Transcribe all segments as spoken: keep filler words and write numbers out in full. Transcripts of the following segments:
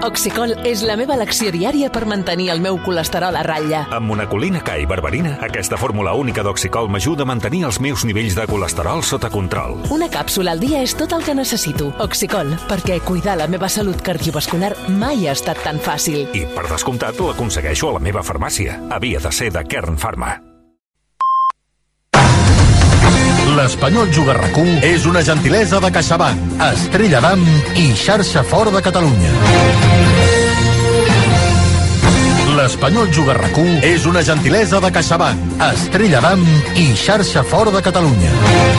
Oxicol és la meva elecció diària per mantenir el meu colesterol a ratlla. Amb monacolina K i berberina, aquesta fórmula única d'Oxicol m'ajuda a mantenir els meus nivells de colesterol sota control. Una càpsula al dia és tot el que necessito. Oxicol, perquè cuidar la meva salut cardiovascular mai ha estat tan fàcil. I, per descomptat, l'aconsegueixo a la meva farmàcia. Havia de ser de Kern Pharma. L'Espanyol Juga a RAC u és una gentilesa de CaixaBank, Estrella d'Am i Xarxa Fort de Catalunya. L'Espanyol Juga a RAC u és una gentilesa de CaixaBank, Estrella d'Am i Xarxa Fort de Catalunya.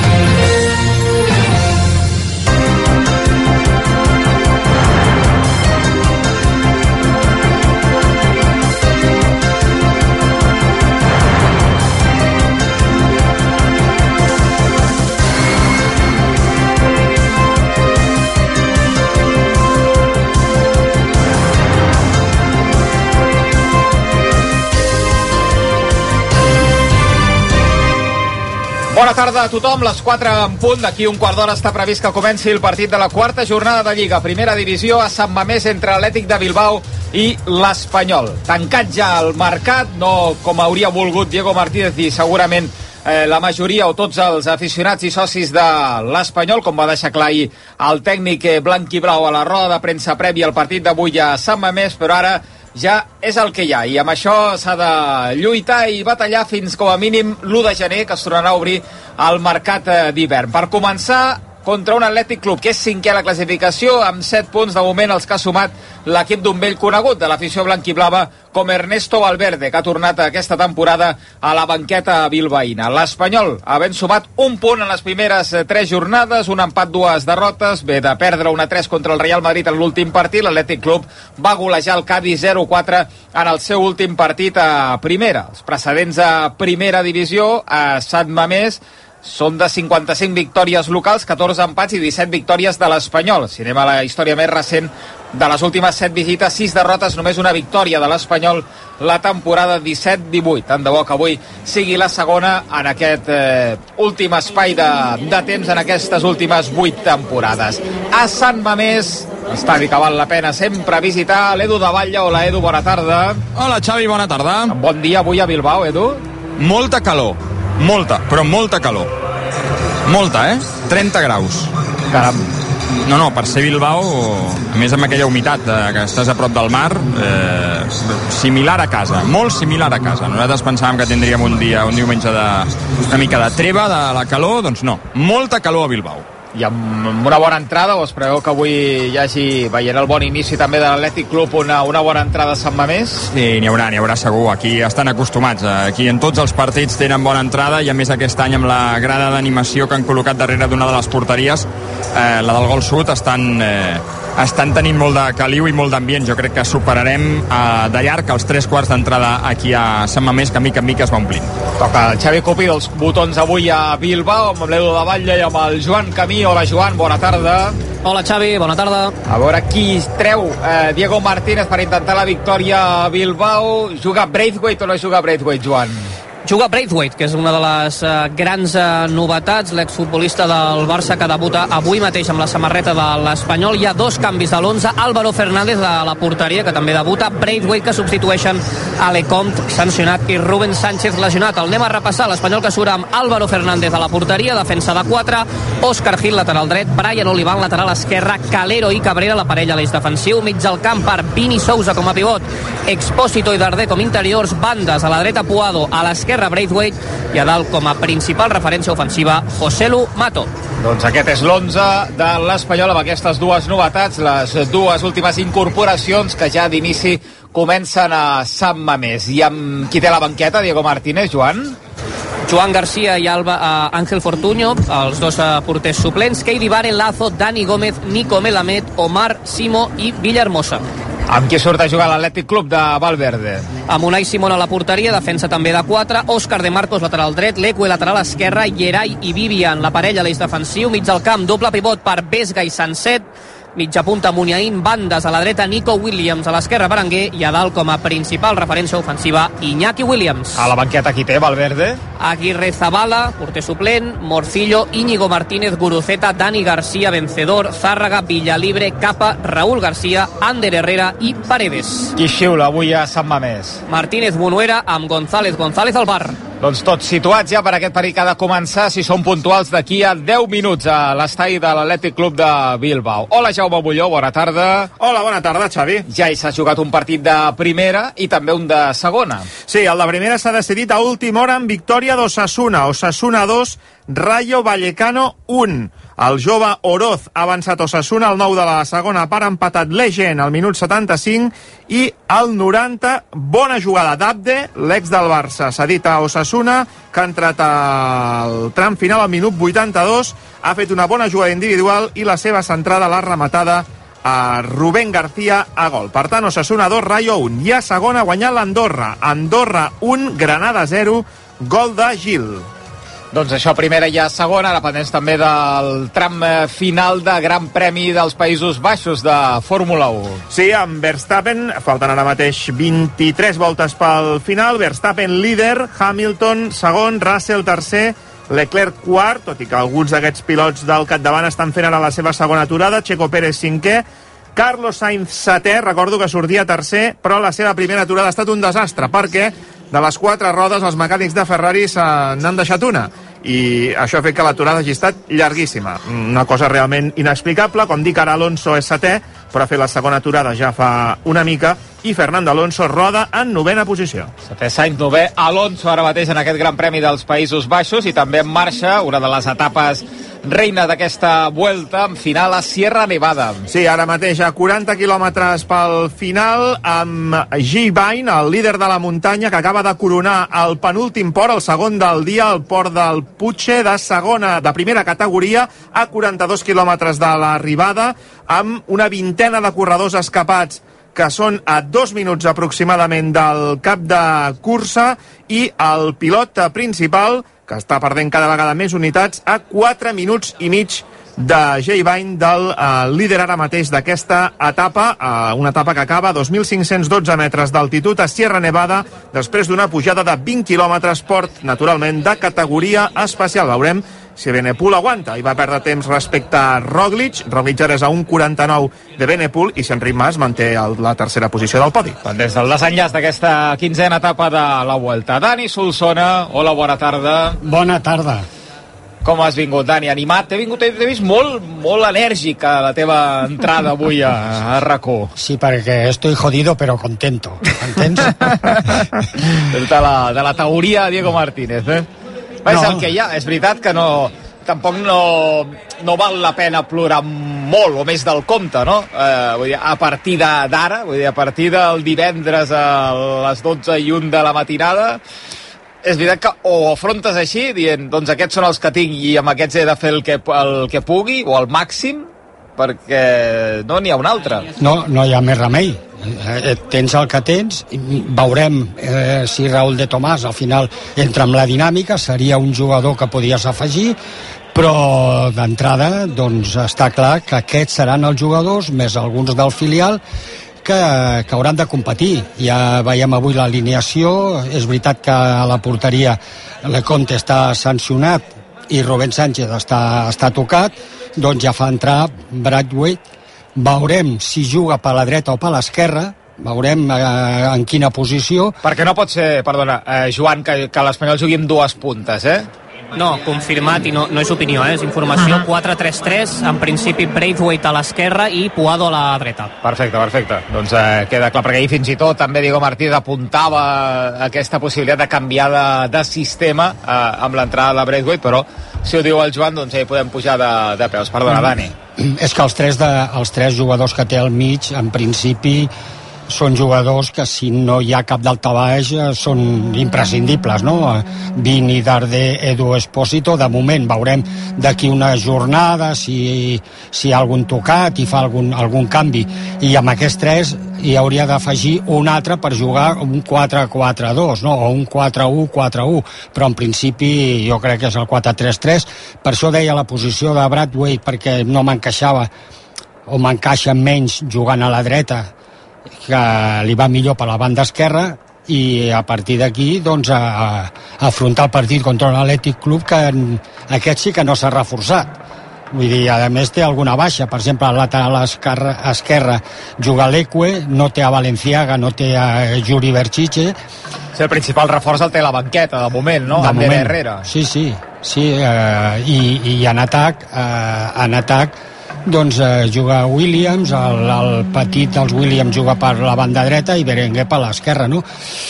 Bona tarda a tothom, les quatre en punt. D'aquí un quart d'hora està previst que comenci el partit de la quarta jornada de Lliga. Primera divisió a Sant Mamés entre Atlètic de Bilbao i l'Espanyol. Tancat ja el mercat, no com hauria volgut Diego Martínez i segurament eh, la majoria o tots els aficionats i socis de l'Espanyol, com va deixar clar ahir el tècnic blanc-i-blau a la roda de premsa prèvia al partit d'avui a Sant Mamés, però ara ja és el que hi ha, i amb això s'ha de lluitar i batallar fins com a mínim l'u de gener, que es tornarà a obrir el mercat d'hivern. Per començar, contra un Atlètic Club que és cinquè a la classificació, amb set punts de moment els que ha sumat l'equip d'un vell conegut de l'afició blanquiblava, com Ernesto Valverde, que ha tornat aquesta temporada a la banqueta bilbaïna. L'Espanyol, havent sumat un punt en les primeres tres jornades, un empat, dues derrotes, ve de perdre una tres contra el Real Madrid en l'últim partit. L'Atlètic Club va golejar el Cádiz zero quatre en el seu últim partit a primera. Els precedents a primera divisió a Sant Mamés són de cinquanta-cinc victòries locals, catorze empats i disset victòries de l'Espanyol. Si anem a la història més recent de les últimes set visites, sis derrotes, només una victòria de l'Espanyol la temporada disset divuit. Tant de bo que avui sigui la segona en aquest eh, últim espai de, de temps en aquestes últimes vuit temporades. A Sant Mamés, estadi que val la pena sempre visitar, l'Edu de Batlle. Hola, Edu, bona tarda. Hola, Xavi, bona tarda. Bon dia avui a Bilbao, Edu. Molta calor. Molta, però molta calor. Molta, eh? trenta graus. Caram. No, no, per ser Bilbao, a més amb aquella humitat eh, que estàs a prop del mar, eh, similar a casa, molt similar a casa. Nosaltres pensàvem que tindríem un dia, un diumenge de, una mica de treva de la calor, doncs no, molta calor a Bilbao. I amb una bona entrada, o es preveu que avui hi hagi, veient el bon inici també de l'Atlètic Club, una, una bona entrada a Sant Mamés? Sí, n'hi haurà, n'hi haurà segur. Aquí estan acostumats. Aquí en tots els partits tenen bona entrada, i a més aquest any amb la grada d'animació que han col·locat darrere d'una de les porteries, eh, la del Gol Sud, estan, eh, estan tenint molt de caliu i molt d'ambient. Jo crec que superarem eh, de llarg els tres quarts d'entrada aquí a Sant Mamés, que mica en mica es va omplint. Toca el Xavi Cupi dels botons avui a Bilbao, amb l'Edu de Batlle i amb el Joan Camí. Hola, Joan, bona tarda. Hola, Xavi, bona tarda. A veure qui treu eh, Diego Martínez per intentar la victòria a Bilbao. Juga Braithwaite o no juga Braithwaite, Joan? Juga Braithwaite, que és una de les uh, grans uh, novetats, l'exfutbolista del Barça que debuta avui mateix amb la samarreta de l'Espanyol. Hi ha dos canvis de l'onze, Álvaro Fernández de la porteria, que també debuta, Braithwaite, que substitueixen Alecomte, sancionat, i Rubén Sánchez, lesionat. El anem a repassar. L'Espanyol que surt amb Álvaro Fernández a la porteria, defensa de quatre, Òscar Gil, lateral dret, Brian Olivan, lateral esquerra, Calero i Cabrera, la parella a l'eix defensiu, mig al camp per Vini Sousa com a pivot, Expósito i Darder com interiors, bandes, a la dreta Puado, a l'esquerra Braithwaite, i a dalt com a principal referència ofensiva Joselu Mato. Doncs aquest és l'onze de l'Espanyol amb aquestes dues novetats, les dues últimes incorporacions que ja d'inici comencen a Sant Mamés. I amb qui té la banqueta, Diego Martínez, Joan? Joan García i Alba, uh, Ángel Fortuño, els dos uh, porters suplents, Keidi Vare, Lazo, Dani Gómez, Nico Melamed, Omar Simo i Villahermosa. Amb qui surt a jugar l'Atlètic Club de Valverde? Amb Unai Simón a la porteria, defensa també de quatre, Òscar de Marcos, lateral dret, Leque, lateral esquerra, Yeray i Vivian, la parella a l'eix defensiu, mig del camp, doble pivot per Vesga i Sanset, mitja punta Muniain, bandes a la dreta Nico Williams, a l'esquerra Berenguer i a dalt com a principal referència ofensiva Iñaki Williams. A la banqueta qui té, Valverde? Aguirre Zabala, porter suplent, Morcillo, Íñigo Martínez, Guruceta, Dani García, Vencedor, Zárraga, Villalibre, Capa, Raúl García, Ander Herrera i Paredes. Qui xiula avui a Sant Mamés? Martínez Bonuera amb González González al bar. Doncs tots situats ja per aquest partit que ha de començar, si són puntuals, d'aquí a deu minuts a l'estadi de l'Atlètic Club de Bilbao. Hola, Jaume Molló, bona tarda. Hola, bona tarda, Xavi. Ja hi s'ha jugat un partit de primera i també un de segona. Sí, el de primera s'ha decidit a última hora en victòria d'Osasuna. Osasuna dos, Rayo Vallecano un. El jove Oroz ha avançat Osasuna al nou de la segona part, ha empatat Legend al minut setanta-cinc i al noranta, bona jugada d'Abde, l'ex del Barça, s'ha dit a Osasuna, que ha entrat al tram final al minut vuitanta-dos, ha fet una bona jugada individual i la seva centrada l'ha rematada a Rubén García a gol. Per tant, Osasuna dos, Rayo un. I a segona ha guanyat l'Andorra. Andorra un, Granada zero, gol de Gil. Doncs això, primera i a segona, ara pendents també del tram final de Gran Premi dels Països Baixos de Fórmula u. Sí, amb Verstappen, falten ara mateix vint-i-tres voltes pel final, Verstappen líder, Hamilton segon, Russell tercer, Leclerc quart, tot i que alguns d'aquests pilots del capdavant estan fent ara la seva segona aturada, Checo Pérez cinquè, Carlos Sainz setè, recordo que sortia tercer, però la seva primera aturada ha estat un desastre, perquè de les quatre rodes els mecànics de Ferrari se n'han deixat una i això ha fet que l'aturada hagi estat llarguíssima, una cosa realment inexplicable. Com dic, ara Alonso és setè, però ha fet la segona aturada ja fa una mica i Fernando Alonso roda en novena posició. Setè Sainz, novè Alonso ara mateix en aquest Gran Premi dels Països Baixos, i també en marxa una de les etapes reina d'aquesta Vuelta, en final a Sierra Nevada. Sí, ara mateix a quaranta quilòmetres pel final, amb G. Vine, el líder de la muntanya, que acaba de coronar el penúltim port, el segon del dia, el port del Puig, de segona, de primera categoria, a quaranta-dos quilòmetres de l'arribada, amb una vintena de corredors escapats que són a dos minuts aproximadament del cap de cursa, i el pilot principal, que està perdent cada vegada més unitats, a quatre minuts i mig de Jay Vine, del eh, líder ara mateix d'aquesta etapa, eh, una etapa que acaba a dos mil cinc-cents dotze metres d'altitud a Sierra Nevada, després d'una pujada de vint quilòmetres, port, naturalment, de categoria especial. Veurem si Benepul aguanta, i va perdre temps respecte a Roglic. Roglic ara és a un quaranta-nou de Benepul, i si Enric Mas manté el, la tercera posició del podi. Des del desenllaç d'aquesta quinzena etapa de la Vuelta. Dani Solsona, hola, bona tarda. Bona tarda. Com has vingut, Dani? Animat? T'he vingut, t'he vist molt, molt enèrgic a la teva entrada avui a, a RAC u. Sí, perquè estoy jodido però contento. Entens? de, la, de la teoria Diego Martínez, eh? No. És el que hi ha, és veritat que no, tampoc no, no val la pena plorar molt o més del compte, no? Eh, vull dir, a partir d'ara, vull dir, a partir del divendres a les dotze i un de la matinada, és veritat que o afrontes així, dient, doncs aquests són els que tinc i amb aquests he de fer el que, el que pugui, o el màxim, perquè no n'hi ha un altre. No, no hi ha més remei. Eh, tens el que tens, veurem eh, si Raúl de Tomàs al final entra amb la dinàmica, seria un jugador que podies afegir, però d'entrada doncs està clar que aquests seran els jugadors, més alguns del filial, que, que hauran de competir. Ja veiem avui l'alineació, és veritat que a la porteria Leconte està sancionat i Rubén Sánchez està, està tocat, doncs ja fa entrar Braithwaite. Veurem si juga per la dreta o per l'esquerra, veurem eh, en quina posició. Perquè no pot ser, perdona, eh, Joan, que, que l'Espanyol jugui amb dues puntes, eh? No, confirmat, i no, no és opinió, eh? És informació. Quatre tres tres, en principi Braithwaite a l'esquerra i Puado a la dreta. Perfecte, perfecte. Doncs eh, queda clar, perquè ahir fins i tot també Diego Martínez apuntava aquesta possibilitat de canviar de, de sistema eh, amb l'entrada de Braithwaite, però si ho diu el Joan, doncs ja hi podem pujar de, de peus. Perdona, Dani. És que els tres, de, els tres jugadors que té al mig, en principi, són jugadors que si no hi ha cap daltabaix són imprescindibles, no? Vini, Darder, Edu Espósito, de moment veurem d'aquí una jornada si, si hi ha algun tocat i fa algun, algun canvi, i amb aquests tres hi hauria d'afegir un altre per jugar un quatre quatre dos, no? O un quatre u quatre u, però en principi jo crec que és el quatre tres tres. Per això deia la posició de Braithwaite, perquè no m'encaixava o m'encaixa menys jugant a la dreta, que li va millor per la banda esquerra, i a partir d'aquí doncs a, a afrontar el partit contra l'Atlètic Club, que en, aquest sí que no s'ha reforçat. Vull dir, a més té alguna baixa, per exemple al lateral esquerre, esquerra juga l'Eque, no té a Valenciaga, no té a Juri Berchiche. Sí, el principal reforç el té la banqueta de moment, no? De moment, Herrera. sí, sí, sí eh, i, i en atac eh, en atac doncs eh, juga Williams, el, el petit dels Williams juga per la banda dreta i Berenguer per l'esquerra, no?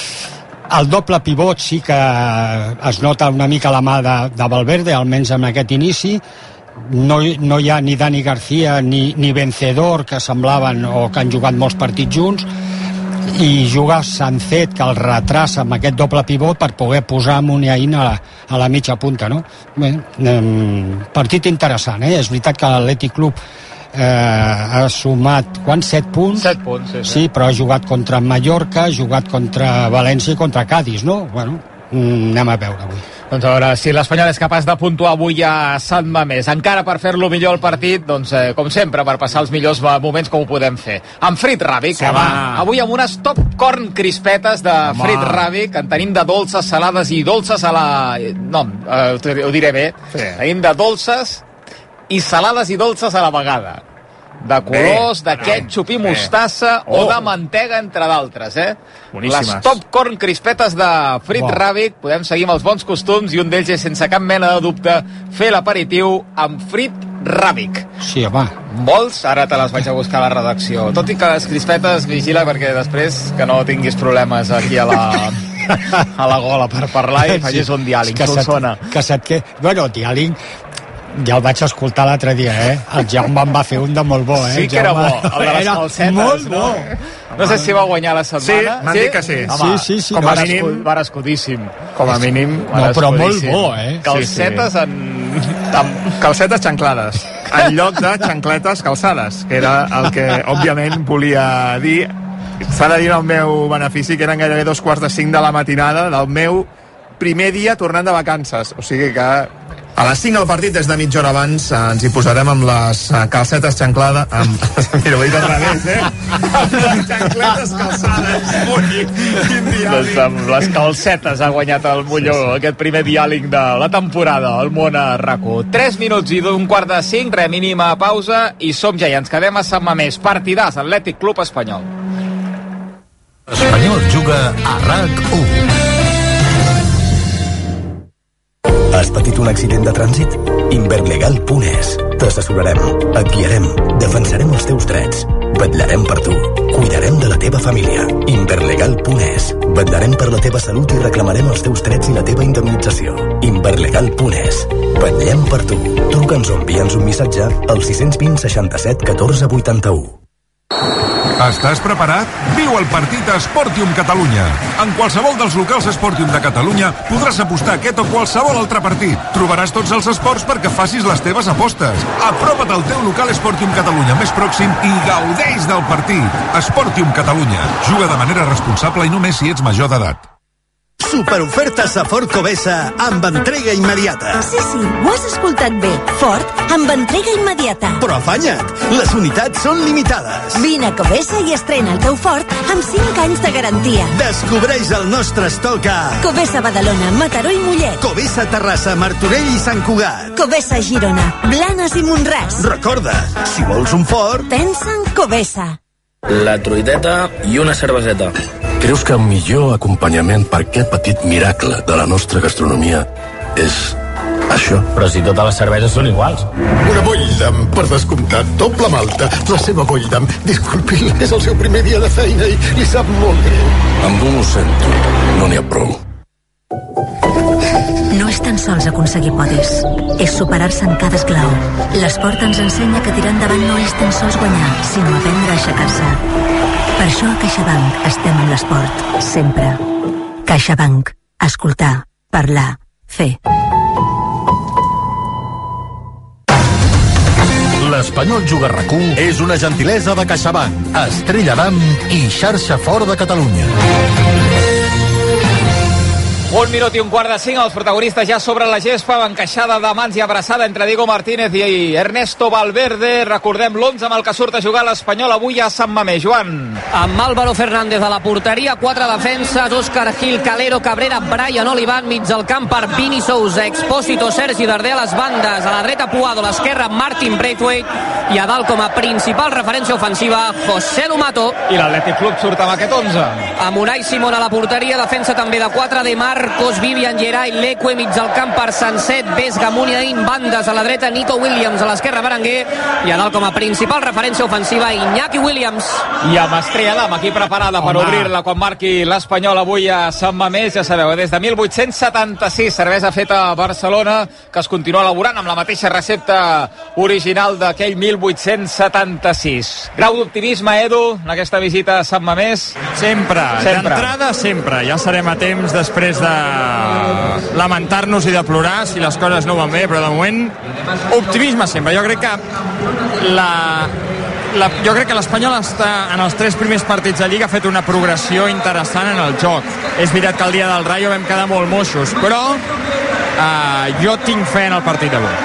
El doble pivot sí que es nota una mica la mà de, de Valverde, almenys en aquest inici. No, no hi ha ni Dani García ni, ni Vencedor, que semblaven o que han jugat molts partits junts, i juga Sancet, que el retrassa amb aquest doble pivot per poder posar Muniain a la, a la mitja punta, no? Bé, eh, partit interessant, eh? És veritat que l'Atlètic Club eh, ha sumat, quants? set punts? set punts, sí, sí. Sí, però ha jugat contra Mallorca, ha jugat contra València i contra Cádiz, no? Bueno, anem a veure avui. Doncs a veure si l'Espanyol és capaç de puntuar avui a Sant Mamés. Encara per fer-lo millor el partit, doncs, eh, com sempre, per passar els millors moments com ho podem fer. Amb Frit Ràbic, sí, avui amb unes top corn crispetes de home. Frit Ràbic, en tenim de dolces, salades i dolces a la... No, eh, ho diré bé. Sí. Tenim de dolces i salades i dolces a la vegada. De colors, bé, de ketchup i mostassa oh. o de mantega, entre d'altres, eh? Boníssimes. Les top corn crispetes de Frit oh. Ràbic, podem seguir amb els bons costums, i un d'ells és, sense cap mena de dubte, fer l'aperitiu amb Frit Ràbic. Sí, home. Vols? Ara te les vaig a buscar a la redacció. Tot i que les crispetes, vigila, perquè després que no tinguis problemes aquí a la... a la gola per parlar i facis sí, un diàleg. Que se't, que se't que... Bueno, diàleg... Ja el vaig escoltar l'altre dia, eh? El Jaume en va fer un de molt bo, eh? Sí que era bo, el de les calcetes, molt bo. No? No sé si va guanyar la setmana. Sí, m'han sí? dit que sí. Home, sí, sí, sí. Com a mínim... Barescudíssim. Com a mínim... No, però molt bo, eh? Calcetes sí, sí. en... en... Calcetes xanclades. En lloc de xancletes calçades, que era el que, òbviament, volia dir. S'ha de dir el meu benefici, que eren gairebé dos quarts de cinc de la matinada del meu primer dia tornant de vacances. O sigui que... A les cinc del partit, des de mitja hora abans, ens hi posarem amb les calcetes xanclades... Amb... Mira, ho he dit al revés, eh? Amb les xancletes calçades. Ui, quin diàleg. Doncs amb les calcetes ha guanyat el Molló, sí, sí. Aquest primer diàleg de la temporada, el món a RAC1. Tres minuts i d'un quart de cinc, re, mínima pausa, i som ja, i ens quedem a Sant Mamés. Partidàs, Atlètic Club Espanyol. Espanyol juga a RAC u. Has patit un accident de trànsit? Inverlegal punt es. T'assessorarem, et guiarem, defensarem els teus drets, vetllarem per tu, cuidarem de la teva família. Inverlegal punt es. Vetllarem per la teva salut i reclamarem els teus drets i la teva indemnització. Inverlegal punt es. Vetllem per tu. Truca'ns o envia'ns un missatge al sis vint seixanta-set catorze vuitanta-u. Estàs preparat? Viu el partit a Sportium Catalunya. En qualsevol dels locals Sportium de Catalunya podràs apostar aquest o qualsevol altre partit. Trobaràs tots els esports perquè facis les teves apostes. Apropa't al teu local Sportium Catalunya més pròxim i gaudeix del partit. Sportium Catalunya. Juga de manera responsable i només si ets major d'edat. Superofertes a Ford Covesa amb entrega immediata. Sí, sí, ho has escoltat bé. Ford amb entrega immediata. Però afanya't, les unitats són limitades. Vine a Covesa i estrena el teu Ford amb cinc anys de garantia. Descobreix el nostre estoc a Covesa Badalona, Mataró i Mollet. Covesa Terrassa, Martorell i Sant Cugat. Covesa Girona, Blanes i Montràs. Recorda, si vols un Ford, pensa en Covesa. La truiteta i una cerveseta. Creus que el millor acompanyament per aquest petit miracle de la nostra gastronomia és això? Però si totes les cerveses són iguals. Una Boydam, per descomptat, doble malta. La seva Boydam, disculpi, és el seu primer dia de feina i li sap molt greu. Amb un ho sento, no n'hi ha prou. No és tan sols aconseguir podis, és superar-se en cada esglau. L'esport ens ensenya que tirar endavant no és tan sols guanyar, sinó aprendre a aixecar-se. Per això a CaixaBank estem en l'esport, sempre. CaixaBank. Escoltar, parlar, fer. L'Espanyol juga a RAC u és una gentilesa de CaixaBank, Estrella d'Am i Xarxa Fort de Catalunya. Un minut i un quart de cinc, els protagonistes ja sobre la gespa, encaixada de mans i abraçada entre Diego Martínez i Ernesto Valverde. Recordem l'onze amb el que surt a jugar l'Espanyol avui a Sant Mamés. Joan. Amb Álvaro Fernández a la porteria, quatre defenses, Óscar Gil, Calero, Cabrera, Brian Olivan, mig del camp per Vini Sousa, Expósito, Sergi Darder a les bandes, a la dreta Puado, a l'esquerra Martin Braithwaite i a dalt com a principal referència ofensiva José Lumato. I l'Atlètic Club surt amb aquest onze. Amb Unai Simón a la porteria, defensa també de quatre de Marcos, Vivian Geray, Leque, mig del camp per Sanset, Vesga, Muniain, bandes a la dreta, Nico Williams, a l'esquerra Berenguer, i a dalt com a principal referència ofensiva Iñaki Williams. I amb Estrella Damm aquí preparada per obrir-la quan marqui l'Espanyol avui a Sant Mamés. Ja sabeu, des de mil vuit-cents setanta-sis, cervesa feta a Barcelona, que es continua elaborant amb la mateixa recepta original d'aquell mil vuit-cents setanta-sis. Grau d'optimisme, Edu, en aquesta visita a Sant Mamés? Sempre, sempre. D'entrada sempre. Ja serem a temps després de lamentar-nos i de plorar si les coses no van bé, però de moment optimisme sempre. Jo crec que la, la jo crec que l'Espanyol està en els tres primers partits de Lliga ha fet una progressió interessant en el joc. És veritat que el dia del Rayo vam quedar molt moixos, però eh, jo tinc fe en el partit d'avui.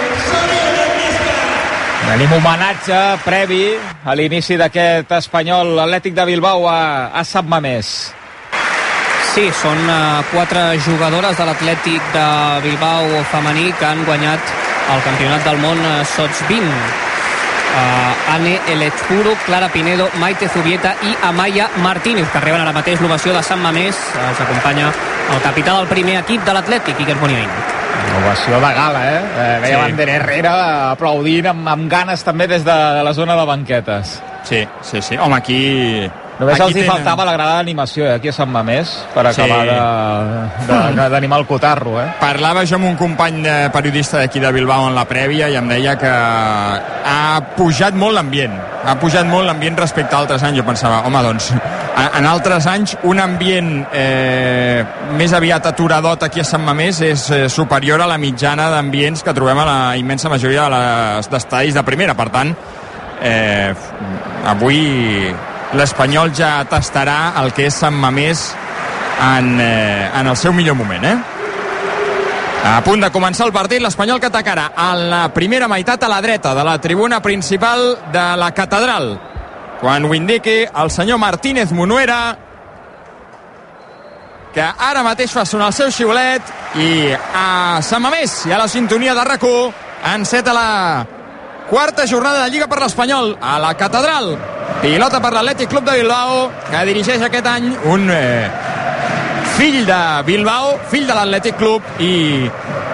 Tenim homenatge previ a l'inici d'aquest Espanyol Atlètic de Bilbao a, a Sant Mamés. Sí, són uh, quatre jugadores de l'Atlètic de Bilbao femení que han guanyat el Campionat del Món uh, Sots vint. Uh, Anne Elechpuro, Clara Pinedo, Maite Zubieta i Amaya Martínez, que reben ara mateix l'ovació de Sant Mamés. Uh, els acompanya el capità del primer equip de l'Atlètic, Iker Muniain. Ovació de gala, eh? eh veia sí. Ander Herrera aplaudint amb, amb ganes també des de, de la zona de banquetes. Sí, sí, sí. Home, aquí... Només aquí els hi tenen... faltava la grada d'animació, eh, aquí a Sant Mamés, per acabar sí. d'animar el cotarro, eh? Parlava jo amb un company de periodista d'aquí de Bilbao en la prèvia i em deia que ha pujat molt l'ambient. Ha pujat molt l'ambient respecte a altres anys. Jo pensava, home, doncs, en altres anys un ambient eh, més aviat aturadot aquí a Sant Mamés és eh, superior a la mitjana d'ambients que trobem a la immensa majoria de les d'estadis de primera. Per tant, eh, avui l'Espanyol ja tastarà el que és Sant Mamés en, eh, en el seu millor moment, eh? A punt de començar el partit, l'Espanyol que atacarà a la primera meitat a la dreta de la tribuna principal de la catedral. Quan ho indiqui el senyor Martínez Munuera, que ara mateix fa sonar el seu xiulet, i a Sant Mamés i a la sintonia de RAC u enceta la quarta jornada de Lliga per l'Espanyol a la catedral. Pilota per l'Atlètic Club de Bilbao, que dirigeix aquest any un eh, fill de Bilbao, fill de l'Atlètic Club i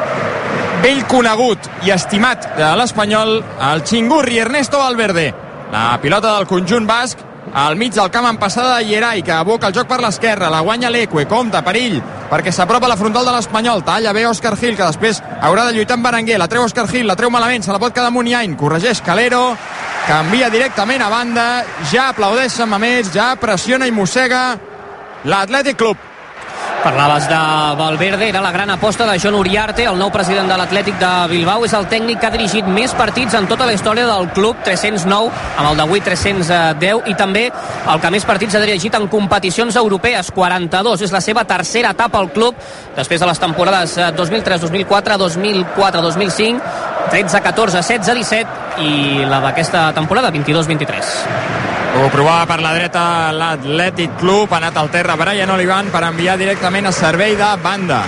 vell conegut i estimat de l'Espanyol, el xingurri Ernesto Valverde. La pilota del conjunt basc al mig del camp en passada de Geray, que aboca el joc per l'esquerra, la guanya Leque, compta, perill, perquè s'apropa a la frontal de l'Espanyol, talla bé Óscar Gil, que després haurà de lluitar amb Berenguer, la treu Óscar Gil, la treu malament, se la pot quedar Muniain, corregeix Calero, canvia directament a banda, ja aplaudeix Sant Mamés, ja pressiona i mossega l'Atlètic Club. Parlaves de Valverde, era la gran aposta de Jon Uriarte, el nou president de l'Atlètic de Bilbao. És el tècnic que ha dirigit més partits en tota la història del club, tres-cents nou, amb el d'avui tres-cents deu, i també el que més partits ha dirigit en competicions europees, quaranta-dos. És la seva tercera etapa al club, després de les temporades dos mil tres dos mil quatre, dos mil quatre dos mil cinc, tretze catorze, setze disset i la d'aquesta temporada, vint-i-dos vint-i-tres. Ho provava per la dreta l'Atlètic Club, ha anat al terra Brian Olivan per enviar directament a servei de banda.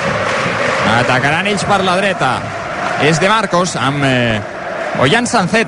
Atacaran ells per la dreta. És de Marcos amb eh, Ollán Sanzet,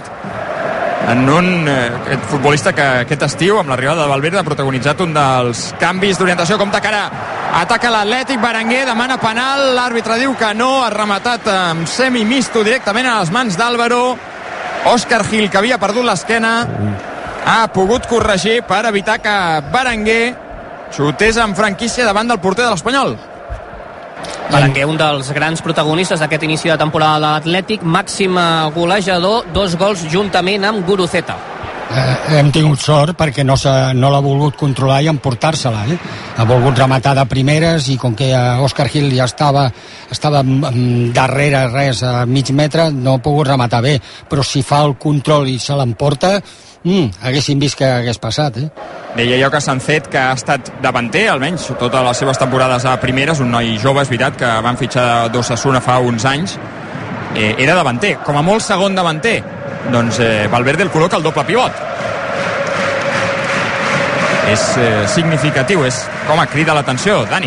en un eh, futbolista que aquest estiu, amb l'arribada de Valverde, ha protagonitzat un dels canvis d'orientació. Com tacarà? Ataca l'Atlètic, Berenguer demana penal, l'àrbitre diu que no, ha rematat amb semi-misto directament a les mans d'Álvaro. Óscar Gil, que havia perdut l'esquena, ha pogut corregir per evitar que Berenguer xutés amb franquícia davant del porter de l'Espanyol. Berenguer, un dels grans protagonistes d'aquest inici de temporada de l'Atlètic, màxim golejador, dos gols juntament amb Guruceta. Eh, hem tingut sort perquè no, no l'ha volgut controlar i emportar-se-la, eh? Ha volgut rematar de primeres i com que Óscar Gil ja estava, estava darrere res a mig metre, no ha pogut rematar bé, però si fa el control i se l'emporta, Mm, haguéssim vist que hagués passat, eh? Deia jo que Sancet, que ha estat davanter, almenys totes les seves temporades a primeres, un noi jove, és veritat, que van fitxar d'Osasuna fa uns anys, eh, era davanter, com a molt segon davanter. Doncs eh, Valverde el col·loca el doble pivot. És eh, significatiu, és com a crida l'atenció, Dani.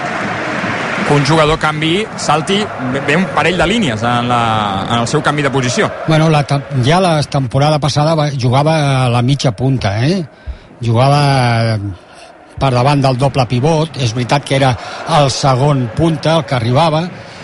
Que un jugador canvi, salti, ve un parell de línies en, la, en el seu canvi de posició. Bueno, la, ja la temporada passada va, jugava a la mitja punta, eh? Jugava per davant del doble pivot. És veritat que era el segon punta el que arribava.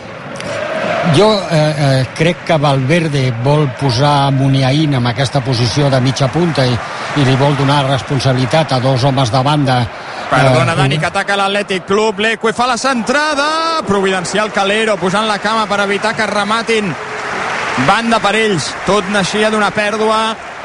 Jo eh, eh, crec que Valverde vol posar Muniain en aquesta posició de mitja punta i, i li vol donar responsabilitat a dos homes de banda. Perdona, eh, Dani, que ataca l'Atlètic Club. Leque fa la centrada. Providencial Calero posant la cama per evitar que rematin. Banda per ells. Tot naixia d'una pèrdua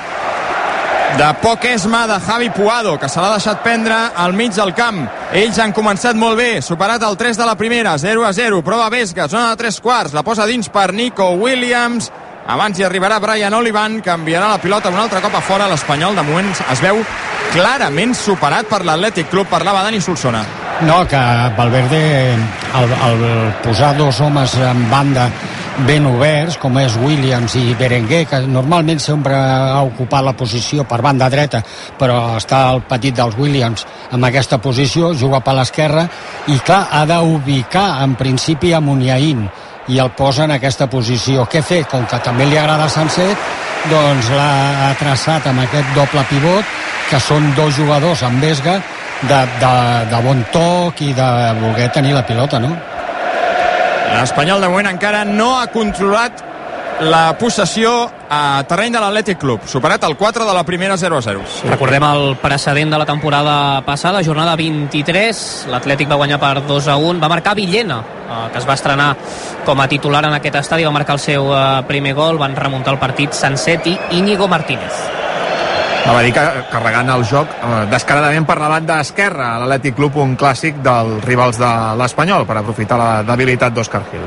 de poc esma de Javi Puado, que se l'ha deixat prendre al mig del camp. Ells han començat molt bé, superat el tres de la primera, zero a zero, prova Vesga, zona de tres quarts, la posa dins per Nico Williams, abans hi arribarà Brian Olivan, canviarà la pilota un altre cop a fora. L'Espanyol de moment es veu clarament superat per l'Atlètic Club. Parlava Dani Solsona. No, que Valverde al, al posar dos homes en banda ben oberts, com és Williams i Berenguer, que normalment sempre ha ocupat la posició per banda dreta, però està el petit dels Williams en aquesta posició, juga per l'esquerra, i clar, ha d'ubicar en principi a Muniain, i el posa en aquesta posició. Què fer? Com que també li agrada Sancet, doncs l'ha traçat amb aquest doble pivot, que són dos jugadors amb Vesga, de, de, de bon toc i de voler tenir la pilota, no? L'Espanyol de moment encara no ha controlat la possessió a terreny de l'Atlètic Club, superat el quatre de la primera, zero a zero. Sí. Recordem el precedent de la temporada passada, jornada vint-i-tres, l'Atlètic va guanyar per dos a un, va marcar Villena, que es va estrenar com a titular en aquest estadi, va marcar el seu primer gol, van remuntar el partit Sancet i Íñigo Martínez. Va dir que carregant el joc eh, descaradament per la banda esquerra a l'Atlètic Club, un clàssic dels rivals de l'Espanyol, per aprofitar la debilitat d'Òscar Gil.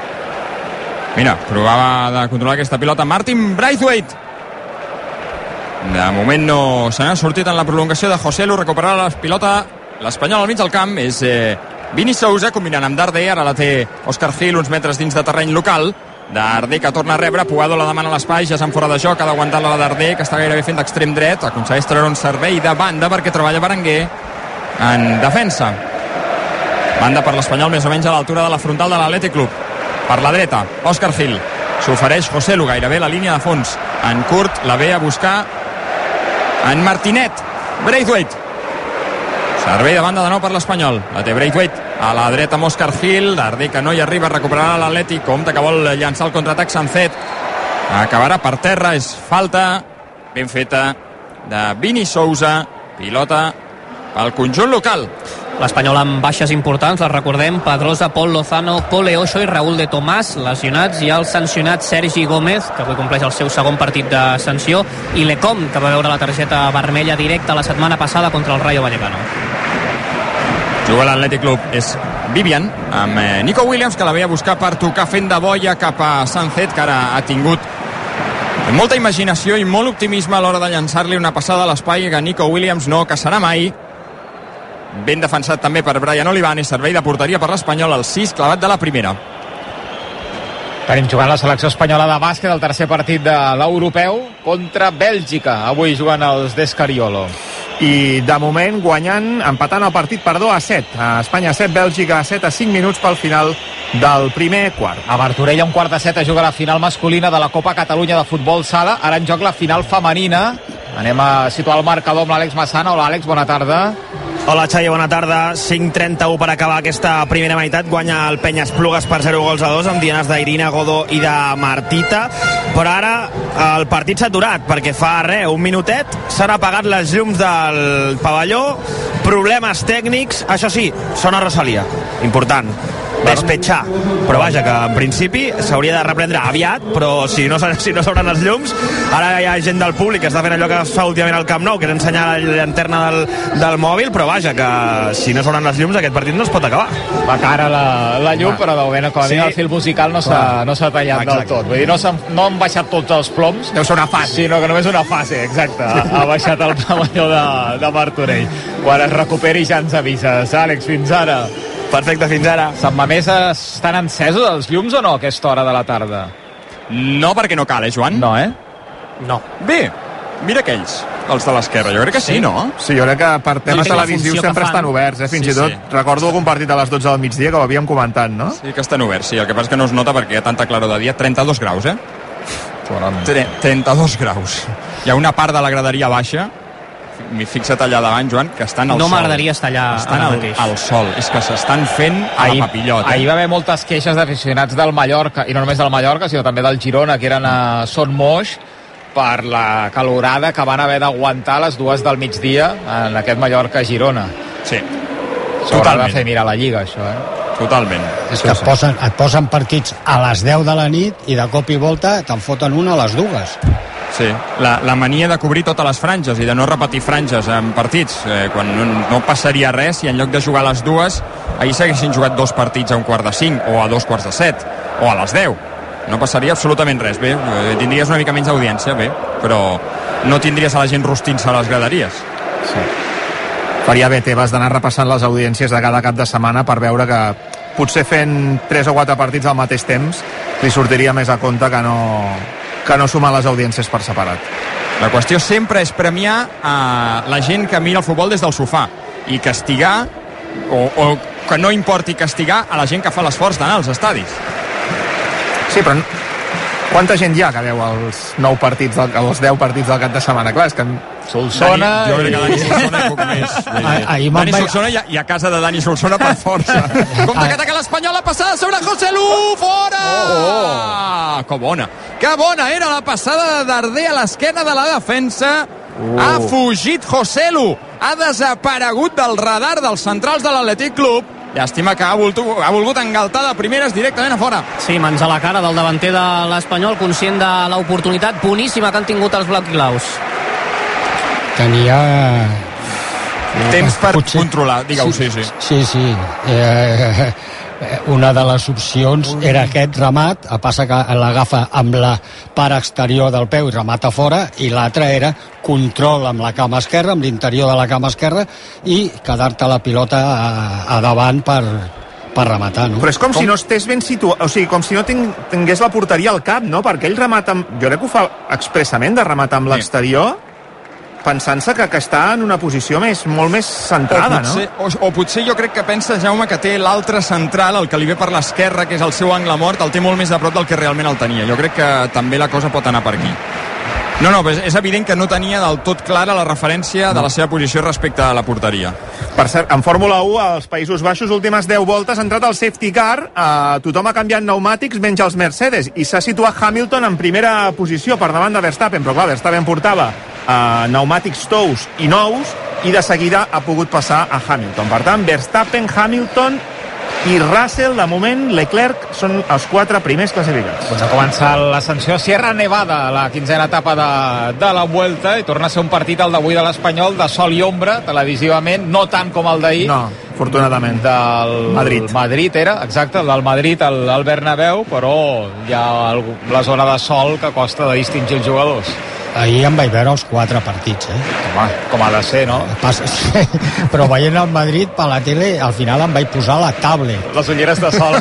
Mira, provava de controlar aquesta pilota Martin Braithwaite. De moment no se n'ha sortit en la prolongació de Joselu, recuperarà la pilota l'Espanyol al mig del camp, és eh, Vini Sousa combinant amb Darder, ara la té Òscar Gil uns metres dins de terreny local. Darder que torna a rebre, Puado la demana a l'espai, ja s'han fora de joc, ha d'aguantar-la la Darder, que està gairebé fent d'extrem dret, aconsegueix treure un servei de banda perquè treballa Berenguer en defensa. Banda per l'Espanyol més o menys a l'altura de la frontal de l'Atlètic Club. Per la dreta, Òscar Gil, s'ofereix Joselu, gairebé la línia de fons, en curt la ve a buscar en Martinet. Braithwaite, servei de banda de nou per l'Espanyol, la té Braithwaite a la dreta amb Òscar Gil, Darder que no hi arriba, recuperarà l'Atlètic, compte que vol llançar el contraatac Sancet, acabarà per terra, és falta ben feta de Vini Sousa, pilota al conjunt local. L'Espanyol amb baixes importants, les recordem, Pedrosa, Pol Lozano, Pol Eocho i Raúl de Tomàs, lesionats, i el sancionat Sergi Gómez, que avui compleix el seu segon partit de sanció, i Lecom, que va veure la targeta vermella directa la setmana passada contra el Rayo Vallecano. Juga l'Atlètic Club, és Vivian, amb eh, Nico Williams, que la ve a buscar per tocar fent de boia cap a Sancet, que ara ha tingut molta imaginació i molt optimisme a l'hora de llançar-li una passada a l'espai que Nico Williams no caçarà mai. Ben defensat també per Brian Olivan, és servei de porteria per l'Espanyol, el sis clavat de la primera. Tenim jugant la selecció espanyola de bàsquet, el tercer partit de l'europeu contra Bèlgica, avui jugant els d'Escariolo. I de moment guanyant, empatant el partit per dos a set. A Espanya set, Bèlgica set, a cinc minuts pel final del primer quart. A Martorell un quart de set es juga la final masculina de la Copa Catalunya de Futbol Sala, ara en joc la final femenina. Anem a situar el marcador amb l'Àlex Massana. Hola Àlex, bona tarda. Hola Xavi, bona tarda. cinc trenta-u per acabar aquesta primera meitat. Guanya el Peña Esplugues per zero gols a dos amb dianes d'Irina Godó i de Martita. Però ara el partit s'ha aturat perquè fa res, un minutet s'han apagat les llums del pavelló, problemes tècnics, això sí, sona Rosalia, important. despetxar. Però vaja, que en principi s'hauria de reprendre aviat, però si no si no s'obren els llums, ara hi ha gent del públic que està fent allò que es fa últimament al Camp Nou, que és ensenyar la llanterna del, del mòbil, però vaja, que si no s'obren els llums aquest partit no es pot acabar. Va cara la, la llum, ah. però de moment, com a sí. el fil musical no s'ha no s'ha tallat exacte. del tot. Vull dir, no, no han baixat tots els ploms. Deu ser una fase. Sinó que només una fase, exacte. Ha baixat el pavelló de, de Martorell. Quan es recuperi ja ens avises. Àlex, fins ara. Perfecte, fins ara. Sant Mamés estan encesos els llums o no a aquesta hora de la tarda? No, perquè no cal, eh, Joan? No, eh? No. Bé, mira aquells, els de l'esquerra. Jo crec que sí, sí no? Sí, jo crec que per temes televisius sempre estan oberts, eh? Fins sí, i tot. Sí. Recordo algun partit a les dotze del migdia que ho havíem comentat, no? Sí que estan oberts, sí. El que passa és que no es nota perquè hi ha tanta claror de dia. trenta-dos graus, eh? trenta-dos graus. Hi ha una part de la graderia baixa, m'hi fixa't allà davant, Joan, que estan al no sol. No m'agradaria estar allà estan al, al sol. És que s'estan fent a ahir, la papillota. Ahir va haver moltes queixes d'aficionats del Mallorca, i no només del Mallorca, sinó també del Girona, que eren a Son Moix, per la calorada que van haver d'aguantar a les dues del migdia en aquest Mallorca-Girona. Sí, s'haurà de fer mirar la Lliga, això, eh? Totalment. És que et posen, et posen partits a les deu de la nit i de cop i volta te'n foten una a les dues. Sí, la, la mania de cobrir totes les franges i de no repetir franges en partits, eh, quan no, no passaria res si en lloc de jugar a les dues ahir s'haguessin jugat dos partits a un quart de cinc o a dos quarts de set o a les deu. No passaria absolutament res. Bé, tindries una mica menys d'audiència, bé, però no tindries a la gent rostint-se a les graderies. Sí. Faria bé, Tebas, d'anar repassant les audiències de cada cap de setmana per veure que potser fent tres o quatre partits al mateix temps li sortiria més a compte que no, que no sumar les audiències per separat. La qüestió sempre és premiar a la gent que mira el futbol des del sofà i castigar, o, o que no importi castigar a la gent que fa l'esforç d'anar als estadis. Sí, però quanta gent hi ha que veu els nou partits, del, els deu partits del cap de setmana? Clar, és que Solsona... Dani, jo crec que Dani Solsona hi puc més. Ahir Dani Solsona i a, i a casa de Dani Solsona per força. Compte que ataca l'Espanyol, la passada sobre José Lu, fora! Oh, oh. Que bona, que bona era la passada de Darder a l'esquena de la defensa. Uh. Ha fugit José Lu, ha desaparegut del radar dels centrals de l'Atlètic Club. Llàstima que ha volgut, ha volgut engaltar de primeres directament a fora. Sí, mans a la cara del davanter de l'Espanyol, conscient de l'oportunitat boníssima que han tingut els blanquilaus. Tenia... Temps per Potser... controlar, digueu, sí, sí. Sí, sí. Eh, una de les opcions era aquest remat, a passa que l'agafa amb la part exterior del peu i remata fora, i l'altra era control amb la cama esquerra, amb l'interior de la cama esquerra, i quedar-te la pilota a, a davant per, per rematar, no? Però és com, com si no estés ben situat, o sigui, com si no ting, tingués la porteria al cap, no? Perquè ell remata amb... Jo crec que ho fa expressament, de rematar amb l'exterior, pensant-se que, que està en una posició més, molt més centrada, o potser, no? O, o potser jo crec que pensa, Jaume, que té l'altre central, el que li ve per l'esquerra, que és el seu angle mort, el té molt més a prop del que realment el tenia. Jo crec que també la cosa pot anar per aquí. No, no, però és evident que no tenia del tot clara la referència de la seva posició respecte a la porteria. Per cert, en Fórmula u, als Països Baixos, últimes deu voltes, ha entrat el safety car, eh, tothom ha canviat pneumàtics, menys els Mercedes, i s'ha situat Hamilton en primera posició per davant de Verstappen, però clar, Verstappen portava eh, pneumàtics tous i nous, i de seguida ha pogut passar a Hamilton. Per tant, Verstappen, Hamilton i Russell, de moment, Leclerc són els quatre primers classificats. Doncs ha començat l'ascensió a Sierra Nevada, la quinzena etapa de, de la Vuelta, i torna a ser un partit el d'avui de l'Espanyol, de sol i ombra, televisivament, no tant com el d'ahir. No, afortunadament. Del Madrid. Madrid era, exacte, el del Madrid al, al Bernabéu, però hi ha el, la zona de sol que costa de distingir els jugadors. Ahir em vaig veure els quatre partits, eh? Home, com ha de ser, no? Pas, però veient el Madrid per la tele, al final em vaig posar la tablet. Les ulleres de sol,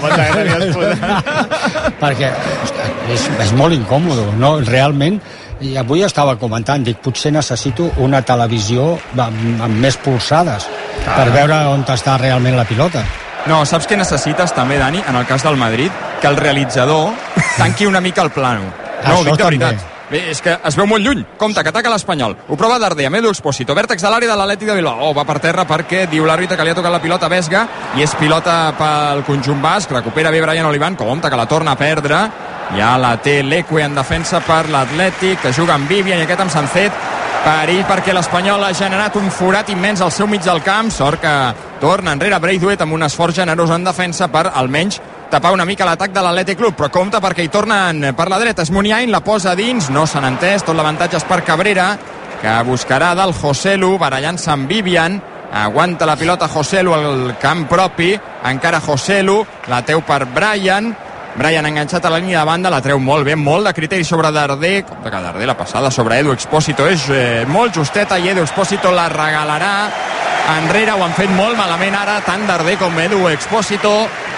perquè és, és molt incòmode, no? Realment, i avui estava comentant, dic, potser necessito una televisió amb, amb més polsades ah. per veure on està realment la pilota. No, saps què necessites també, Dani, en el cas del Madrid? Que el realitzador tanqui una mica el plano. No, ho dic de veritat. Bé, és que es veu molt lluny. Compte, que ataca l'Espanyol. Ho prova Darder, amb Edu Expósito. Vèrtex de l'àrea de l'Atlètic de Bilbao. Oh, va per terra perquè diu l'àrbitre que li ha tocat la pilota a Vesga i és pilota pel conjunt basc. Recupera bé Brian Olivan. Compte, que la torna a perdre. Ja la té l'Eque en defensa per l'Atlètic, que juga amb Vivian i aquest amb Sancet. perill perquè l'Espanyol ha generat un forat immens al seu mig del camp, sort que torna enrere Braithwaite amb un esforç generós en defensa per almenys tapar una mica l'atac de l'Atlètic Club, però compte perquè hi tornen per la dreta. Muniain la posa dins, no s'han entès, tot l'avantatge és per Cabrera, que buscarà del Joselu, barallant-se amb Vivian, aguanta la pilota Joselu al camp propi, encara Joselu, la treu per Brian, Brian enganxat a la línia de banda, la treu molt bé, molt de criteri sobre Darder, compte que Darder la passada sobre Edu Expósito és eh, molt justeta i Edu Expósito la regalarà enrere, ho han fet molt malament ara, tant Darder com Edu Expósito.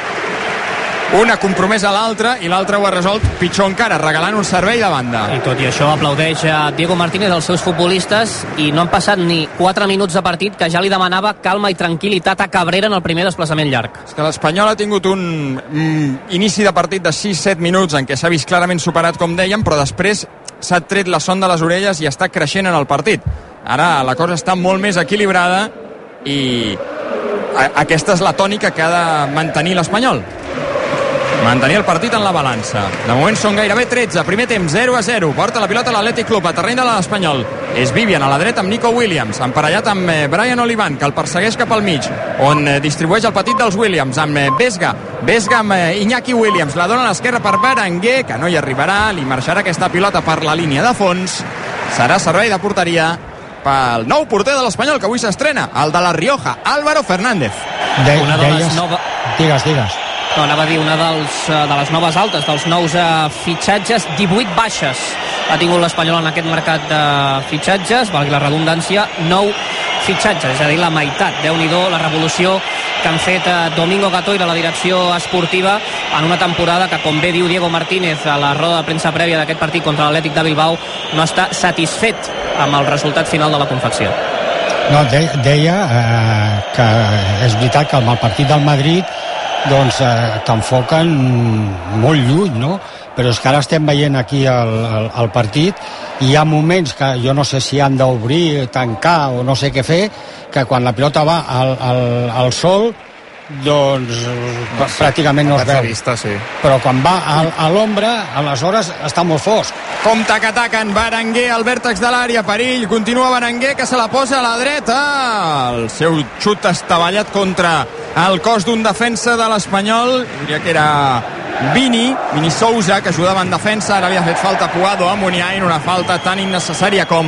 Una compromesa a l'altra i l'altra ho ha resolt pitjor encara, regalant un servei de banda. I tot i això aplaudeix a Diego Martínez als seus futbolistes i no han passat ni quatre minuts de partit que ja li demanava calma i tranquil·litat a Cabrera en el primer desplaçament llarg. És que l'Espanyol ha tingut un mm, inici de partit de sis set minuts en què s'ha vist clarament superat, com dèiem, però després s'ha tret la son de les orelles i està creixent en el partit. Ara la cosa està molt més equilibrada i aquesta és la tònica que ha de mantenir l'Espanyol. Mantenir el partit en la balança. De moment són gairebé tretze. Primer temps, zero a zero. Porta la pilota a l'Atlètic Club, a terreny de l'Espanyol. És Vivian a la dreta amb Nico Williams, emparellat amb Brian Olivan, que el persegueix cap al mig, on distribueix el petit dels Williams, amb Vesga. Vesga amb Iñaki Williams. La dona a l'esquerra per Berenguer, que no hi arribarà. Li marxarà aquesta pilota per la línia de fons. Serà servei de porteria pel nou porter de l'Espanyol, que avui s'estrena, el de la Rioja, Álvaro Fernández. De, Una de les nova... Digues, digues. No, anava a dir una dels, de les noves altes, dels nous uh, fitxatges, divuit baixes ha tingut l'Espanyol en aquest mercat de fitxatges, valgui la redundància, nou fitxatges, és a dir, la meitat. Déu-n'hi-do la revolució que han fet uh, Domingo Gatoira a la direcció esportiva en una temporada que, com bé diu Diego Martínez a la roda de premsa prèvia d'aquest partit contra l'Atlètic de Bilbao, no està satisfet amb el resultat final de la confecció. No, de, deia eh, que és veritat que amb el partit del Madrid doncs eh, t'enfoquen molt lluny, no? Però és que ara estem veient aquí el, el, el partit i hi ha moments que jo no sé si han d'obrir, tancar o no sé què fer, que quan la pilota va al, al, al sol doncs no sé, pràcticament no es veu. Vista, sí. Però quan va a, a l'ombra, aleshores està molt fosc. Compte que ataquen Berenguer al vèrtex de l'àrea, perill, continua Berenguer, que se la posa a la dreta. El seu xut estavellat contra el cos d'un defensa de l'Espanyol, diria que era Vini, Vini Sousa, que ajudava en defensa, ara havia fet falta Puado a Muniain, una falta tan innecessària com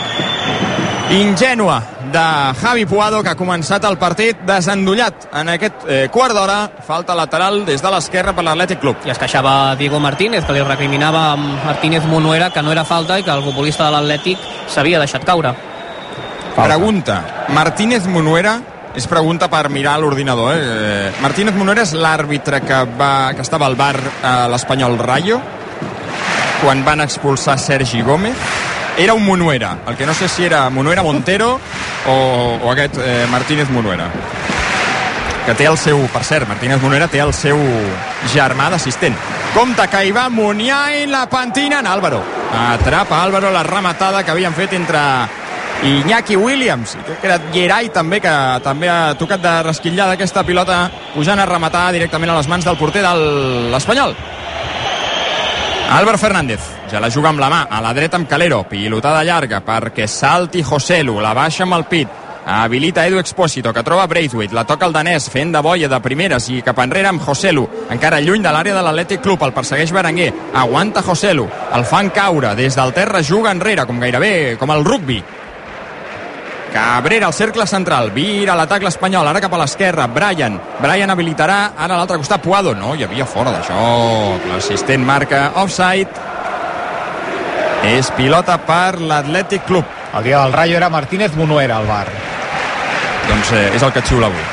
ingènua de Javi Puado, que ha començat el partit desendollat en aquest eh, quart d'hora. Falta lateral des de l'esquerra per l'Atlètic Club. I es queixava Diego Martínez, que li recriminava a Martínez Munuera que no era falta i que el futbolista de l'Atlètic s'havia deixat caure. Falta. Pregunta, Martínez Munuera, és pregunta per mirar l'ordinador, eh? Martínez Munuera és l'àrbitre que, va, que estava al bar a l'Espanyol Rayo quan van expulsar Sergi Gómez. Era un Munuera, el que no sé si era Munuera Montero o, o aquest eh, Martínez Munuera, que té el seu, per cert, Martínez Munuera té el seu germà d'assistent. Compte que hi va Muniain, la pentina en Álvaro. Atrapa Álvaro la rematada que havien fet entre Iñaki Williams, i crec que era Geray també, que també ha tocat de resquitllar d'aquesta pilota, pujant a rematar directament a les mans del porter de l'Espanyol. Álvaro Fernández ja la juga amb la mà, a la dreta amb Calero, pilotada llarga perquè salti Joselu, la baixa amb el pit, habilita Edu Expósito, que troba Braithwaite, la toca el danès fent de boia de primeres i cap enrere amb Joselu, encara lluny de l'àrea de l'Atlètic Club, el persegueix Berenguer, aguanta Joselu, el fan caure, des del terra juga enrere, com gairebé com el rugbi. Cabrera al cercle central, vira l'atac l'Espanyol, ara cap a l'esquerra, Brian, Brian habilitarà, ara a l'altre costat Puado, no, hi havia fora de joc, l'assistent marca offside, és pilota per l'Atlètic Club. El dia del Rayo era Martínez Munuera al bar. Doncs eh, és el que xiula avui.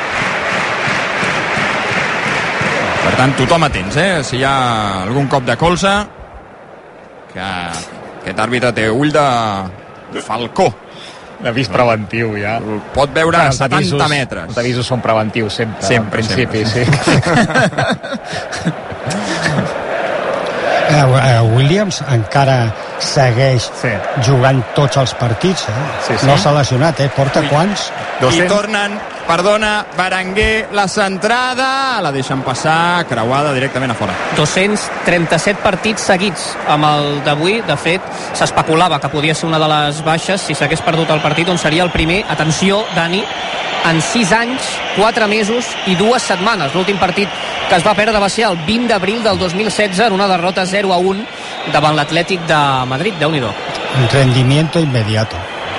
Per tant, tothom atents, eh? Si hi ha algun cop de colze, que aquest àrbitre té ull de falcó. L'avís preventiu, ja. Pot veure a setanta metres. Els avisos són preventius, sempre. Sempre, en principi, sempre. Sí. eh, Williams encara segueix sí. jugant tots els partits, eh? sí, sí. no s'ha lesionat, eh? porta Ui. quants? I tornen, perdona, Berenguer, la centrada, la deixen passar, creuada directament a fora. dos-cents trenta-set partits seguits amb el d'avui. De fet, s'especulava que podia ser una de les baixes si s'hagués perdut el partit, on seria el primer, atenció, Dani, en sis anys, quatre mesos i dues setmanes. L'últim partit que es va perdre va ser el vint d'abril del dos mil setze en una derrota zero a un davant l'Atlètic de Madrid. Déu-n'hi-do. Un rendimiento inmediato.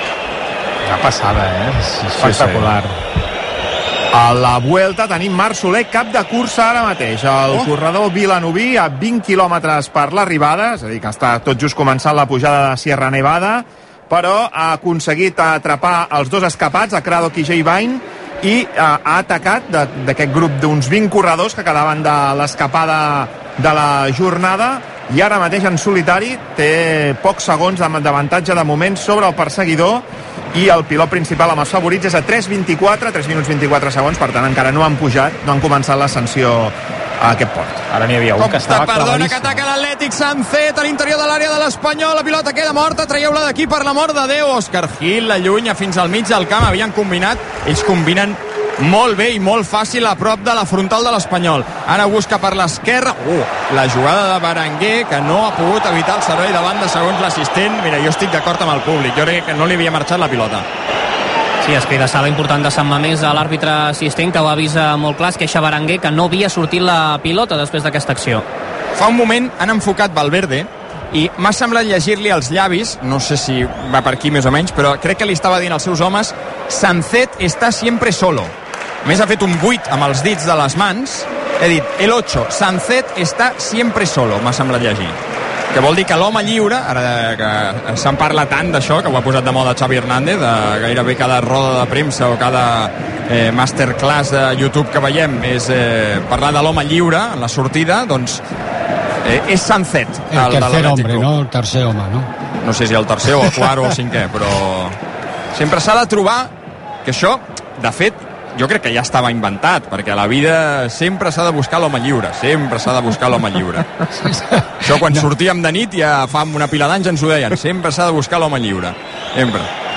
Una passada, eh? És espectacular. Sí, sí. A la Vuelta tenim Marc Soler, cap de cursa ara mateix. El oh. corredor vilanoví a vint quilòmetres per l'arribada, és a dir, que està tot just començant la pujada de Sierra Nevada, però ha aconseguit atrapar els dos escapats, a Craddock i Jay Vine, i eh, ha atacat d'aquest grup d'uns vint corredors que quedaven de l'escapada de la jornada, i ara mateix en solitari té pocs segons d'avantatge de moment sobre el perseguidor, i el pilot principal amb els favorits és a tres vint-i-quatre, tres minuts vint-i-quatre segons, per tant encara no han pujat, no han començat l'ascensió a aquest port. Ara n'hi havia un que estava perdona, que ataca l'Atlètic, Sancet a l'interior de l'àrea de l'Espanyol, la pilota queda morta, traieu-la d'aquí per l'amor de Déu. Òscar Gil l'allunya fins al mig del camp, havien combinat, ells combinen molt bé i molt fàcil a prop de la frontal de l'Espanyol. Ara busca per l'esquerra, uh, la jugada de Berenguer, que no ha pogut evitar el servei de banda segons l'assistent. Mira, jo estic d'acord amb el públic, jo crec que no li havia marxat la pilota. Sí, escridassada important de Sant Mamés a l'àrbitre assistent, que ho avisa molt clar, es queixa Berenguer que no havia sortit la pilota després d'aquesta acció. Fa un moment han enfocat Valverde i m'ha semblat llegir-li els llavis, no sé si va per aquí més o menys, però crec que li estava dient als seus homes: Sancet està sempre solo. A més, ha fet un buit amb els dits de les mans. He dit, el ocho, Sancet està sempre solo, m'ha semblat llegir. Que vol dir que l'home lliure, ara que se'n parla tant d'això, que ho ha posat de moda Xavi Hernández, de gairebé cada roda de premsa o cada eh, masterclass de YouTube que veiem és eh, parlar de l'home lliure en la sortida, doncs eh, és Sancet. El, el tercer home, no? El tercer home, no? No sé si el tercer o el quart o el cinquè, però sempre s'ha de trobar que això, de fet, jo crec que ja estava inventat, perquè a la vida sempre s'ha de buscar l'home lliure, sempre s'ha de buscar l'home lliure. Això quan sortíem de nit, ja fa una pila d'anys ens ho deien, sempre s'ha de buscar l'home lliure, sempre.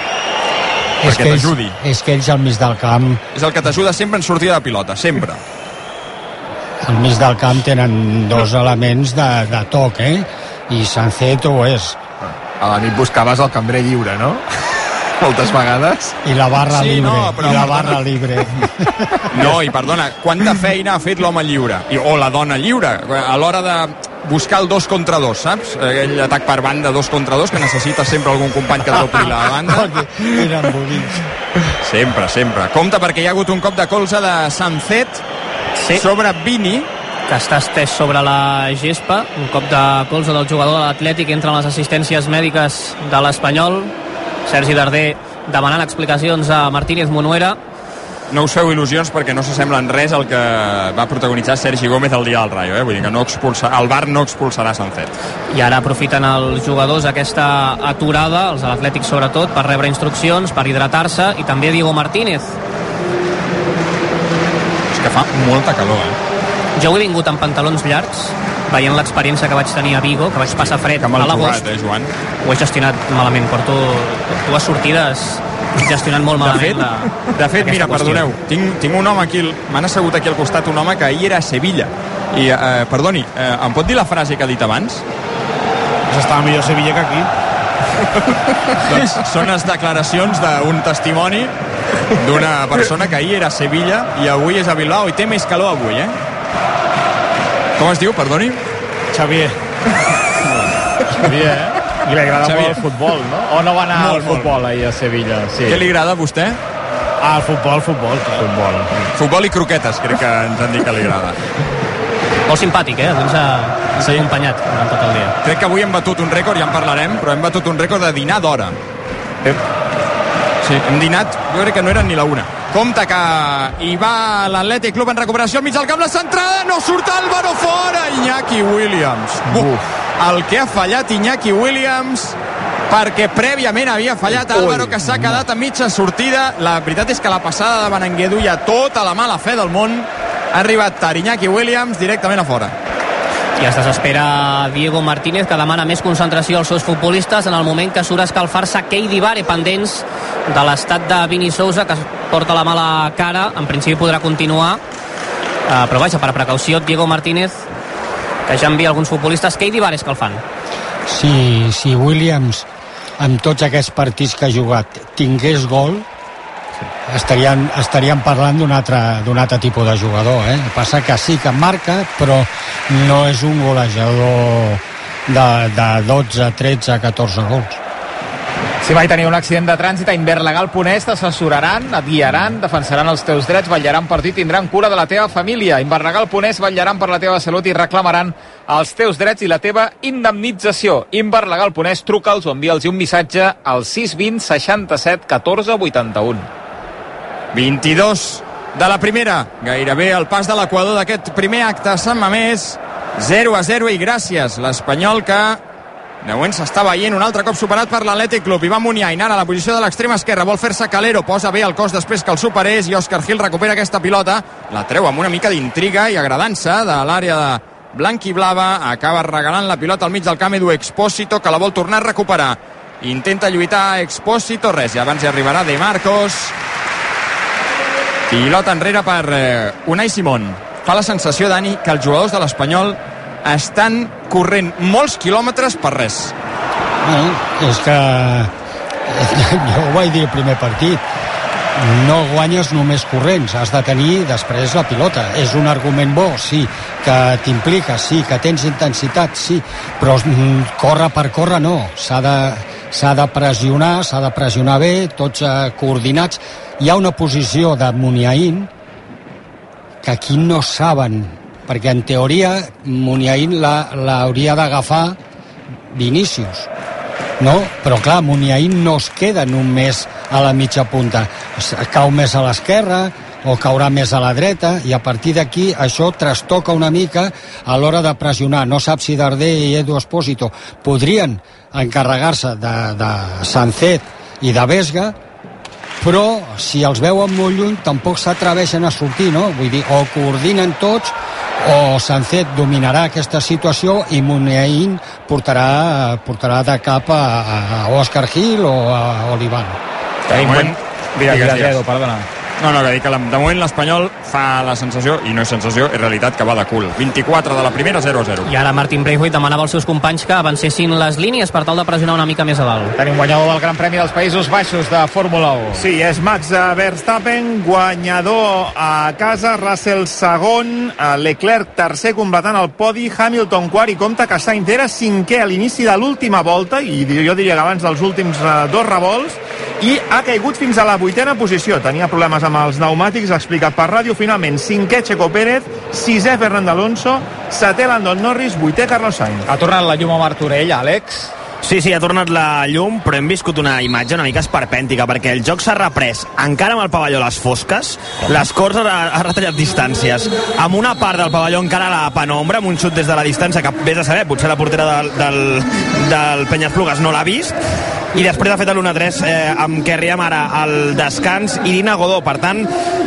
És perquè t'ajudi. És que ells al mig del camp... És el que t'ajuda sempre en sortida de pilota, sempre. Al mig del camp tenen dos elements de, de toc, eh? I Sancet ho és. A la nit buscaves el cambrer lliure, no? Moltes vegades. I la barra sí, libre. No, però I la barra libre. No, i perdona, quanta feina ha fet l'home lliure? I, o la dona lliure, a l'hora de buscar el dos contra dos, saps? Aquell atac per banda, dos contra dos, que necessita sempre algun company que dropli la banda. Eren bonics. Sempre, sempre. Compte, perquè hi ha hagut un cop de colze de Sancet sí. sobre Vini, que està estès sobre la gespa. Un cop de colze del jugador de l'Atlètic, entren les assistències mèdiques de l'Espanyol. Sergi Darder demanant explicacions a Martínez Munuera. No us feu il·lusions perquè no s'assemblen res al que va protagonitzar Sergi Gómez el dia del Rayo, eh? Vull dir que no expulsa, el V A R no expulsarà Sancet. I ara aprofiten els jugadors aquesta aturada, els de l'Atlètic sobretot, per rebre instruccions, per hidratar-se, i també Diego Martínez. És que fa molta calor, eh? Jo he vingut amb pantalons llargs, veient l'experiència que vaig tenir a Vigo, que vaig passar fred a l'agost. Eh, Joan? Ho he gestionat malament, porto dues sortides gestionant molt malament. De fet, la, de fet mira, qüestió. Perdoneu, tinc, tinc un home aquí, m'han assegut aquí al costat un home que ahir era a Sevilla. I, eh, perdoni, eh, em pot dir la frase que ha dit abans? Pues estava millor a Sevilla que aquí. Doncs són les declaracions d'un testimoni d'una persona que ahir era a Sevilla i avui és a Bilbao, i té més calor avui, eh? Com es diu, perdoni? Xavier. Xavier, eh? I li agrada Xavier. Molt el futbol, no? O no va anar molt, al futbol molt. Ahir a Sevilla? Sí. Què li agrada a vostè? Ah, el futbol, futbol. Clar. Futbol. Futbol i croquetes, crec que ens han dit que li agrada. Molt simpàtic, eh? Ens ha, ens ha sí. acompanyat durant tot el dia. Crec que avui hem batut un rècord, ja en parlarem, però hem batut un rècord de dinar d'hora. Eh? Sí, hem dinat, jo crec que no eren ni la una. Compte que hi va l'Atlètic Club en recuperació al mig del camp, la centrada, no surt Álvaro fora, Iñaki Williams. Uf. El que ha fallat Iñaki Williams, perquè prèviament havia fallat Álvaro, que s'ha quedat a mitja sortida. La veritat és que la passada de Berenguer duia tota la mala fe del món. Ha arribat tard Iñaki Williams directament a fora. I es desespera Diego Martínez, que demana més concentració als seus futbolistes en el moment que surt a escalfar-se Keidi Bare, pendents de l'estat de Vini Sousa, que es porta la mala cara. En principi podrà continuar, uh, però vaja, per precaució, Diego Martínez, que ja envia alguns futbolistes. Keidi Bare escalfant. Si, si Williams, amb tots aquests partits que ha jugat, tingués gol, estaríem, estaríem parlant d'un altre, d'un altre tipus de jugador, eh? El que passa que sí que marca, però no és un golejador de, de dotze, tretze, catorze gols. Si mai teniu un accident de trànsit, a Inverlegal Ponès t'assessoraran, et guiaran, defensaran els teus drets, vetllaran per tu i tindran cura de la teva família. Inverlegal Ponès vetllaran per la teva salut i reclamaran els teus drets i la teva indemnització. Inverlegal Ponès, truca'ls o envia'ls un missatge al sis vint seixanta-set catorze vuitanta-u. vint-i-dos de la primera, gairebé al pas de l'equador d'aquest primer acte a Sant Mamés. Zero a zero i gràcies l'Espanyol, que de moment s'està veient un altre cop superat per l'Atlètic Club. I va Muniain ara a la posició de l'extrema esquerra, vol fer-se Calero, posa bé el cos després que el superés, i Òscar Gil recupera aquesta pilota, la treu amb una mica d'intriga i agradant-se de l'àrea de blanc i blava, acaba regalant la pilota al mig del camp Edu Expósito, que la vol tornar a recuperar. Intenta lluitar Expósito, res, i abans hi arribarà De Marcos. Pilota enrere per eh, Unai Simón. Fa la sensació, Dani, que els jugadors de l'Espanyol estan corrent molts quilòmetres per res. Bueno, és que jo ho vaig dir el primer partit, no guanyes només corrents, has de tenir després la pilota. És un argument bo, sí, que t'implica, sí, que tens intensitat, sí, però córrer per córrer no, s'ha de, s'ha de pressionar, s'ha de pressionar bé, tots eh, coordinats. Hi ha una posició de Muniain que aquí no saben, perquè en teoria Muniain l'hauria la, d'agafar Vinícius, no? Però clar, Muniain no es queda només a la mitja punta, cau més a l'esquerra o caurà més a la dreta, i a partir d'aquí això trastoca una mica a l'hora de pressionar. No sap si Darder i Edu Expósito podrien encarregar-se de, de Sancet i de Vesga, però si els veuen molt lluny tampoc s'atreveixen a sortir, no? Vull dir, o coordinen tots o Sancet dominarà aquesta situació i Muniain portarà, portarà de cap a, a Òscar Gil o a Oliván. De moment, digues, digues, Edu, perdona. No, no, que dic que de moment l'Espanyol fa la sensació, i no és sensació, és realitat, que va de cul. vint-i-quatre de la primera, zero a zero. I ara Martin Braithwaite demanava als seus companys que avancessin les línies per tal de pressionar una mica més a dalt. Tenim guanyador del Gran Premi dels Països Baixos de Fórmula u. Sí, és Max Verstappen, guanyador a casa, Russell segon, Leclerc tercer completant el podi, Hamilton quart, i compta que Sainz era cinquè a l'inici de l'última volta, i jo diria que abans dels últims dos revolts, i ha caigut fins a la vuitena posició. Tenia problemes amb els pneumàtics, explicat per ràdio. Finalment, cinquè Checo Pérez, sisè Fernando Alonso, setè Lando Norris, vuitè Carlos Sainz. Ha tornat la llum a Martorell, Àlex? Sí, sí, ha tornat la llum, però hem viscut una imatge una mica esperpèntica, perquè el joc s'ha reprès encara amb el pavelló a les fosques, les Corts ha, ha retallat distàncies, amb una part del pavelló encara a la penombra, amb un xut des de la distància que vés a saber, potser la portera del, del, del Peñasplugues no l'ha vist, i després ha fet l'u a tres eh, amb Kerriam ara al descans, Irina Godó. Per tant,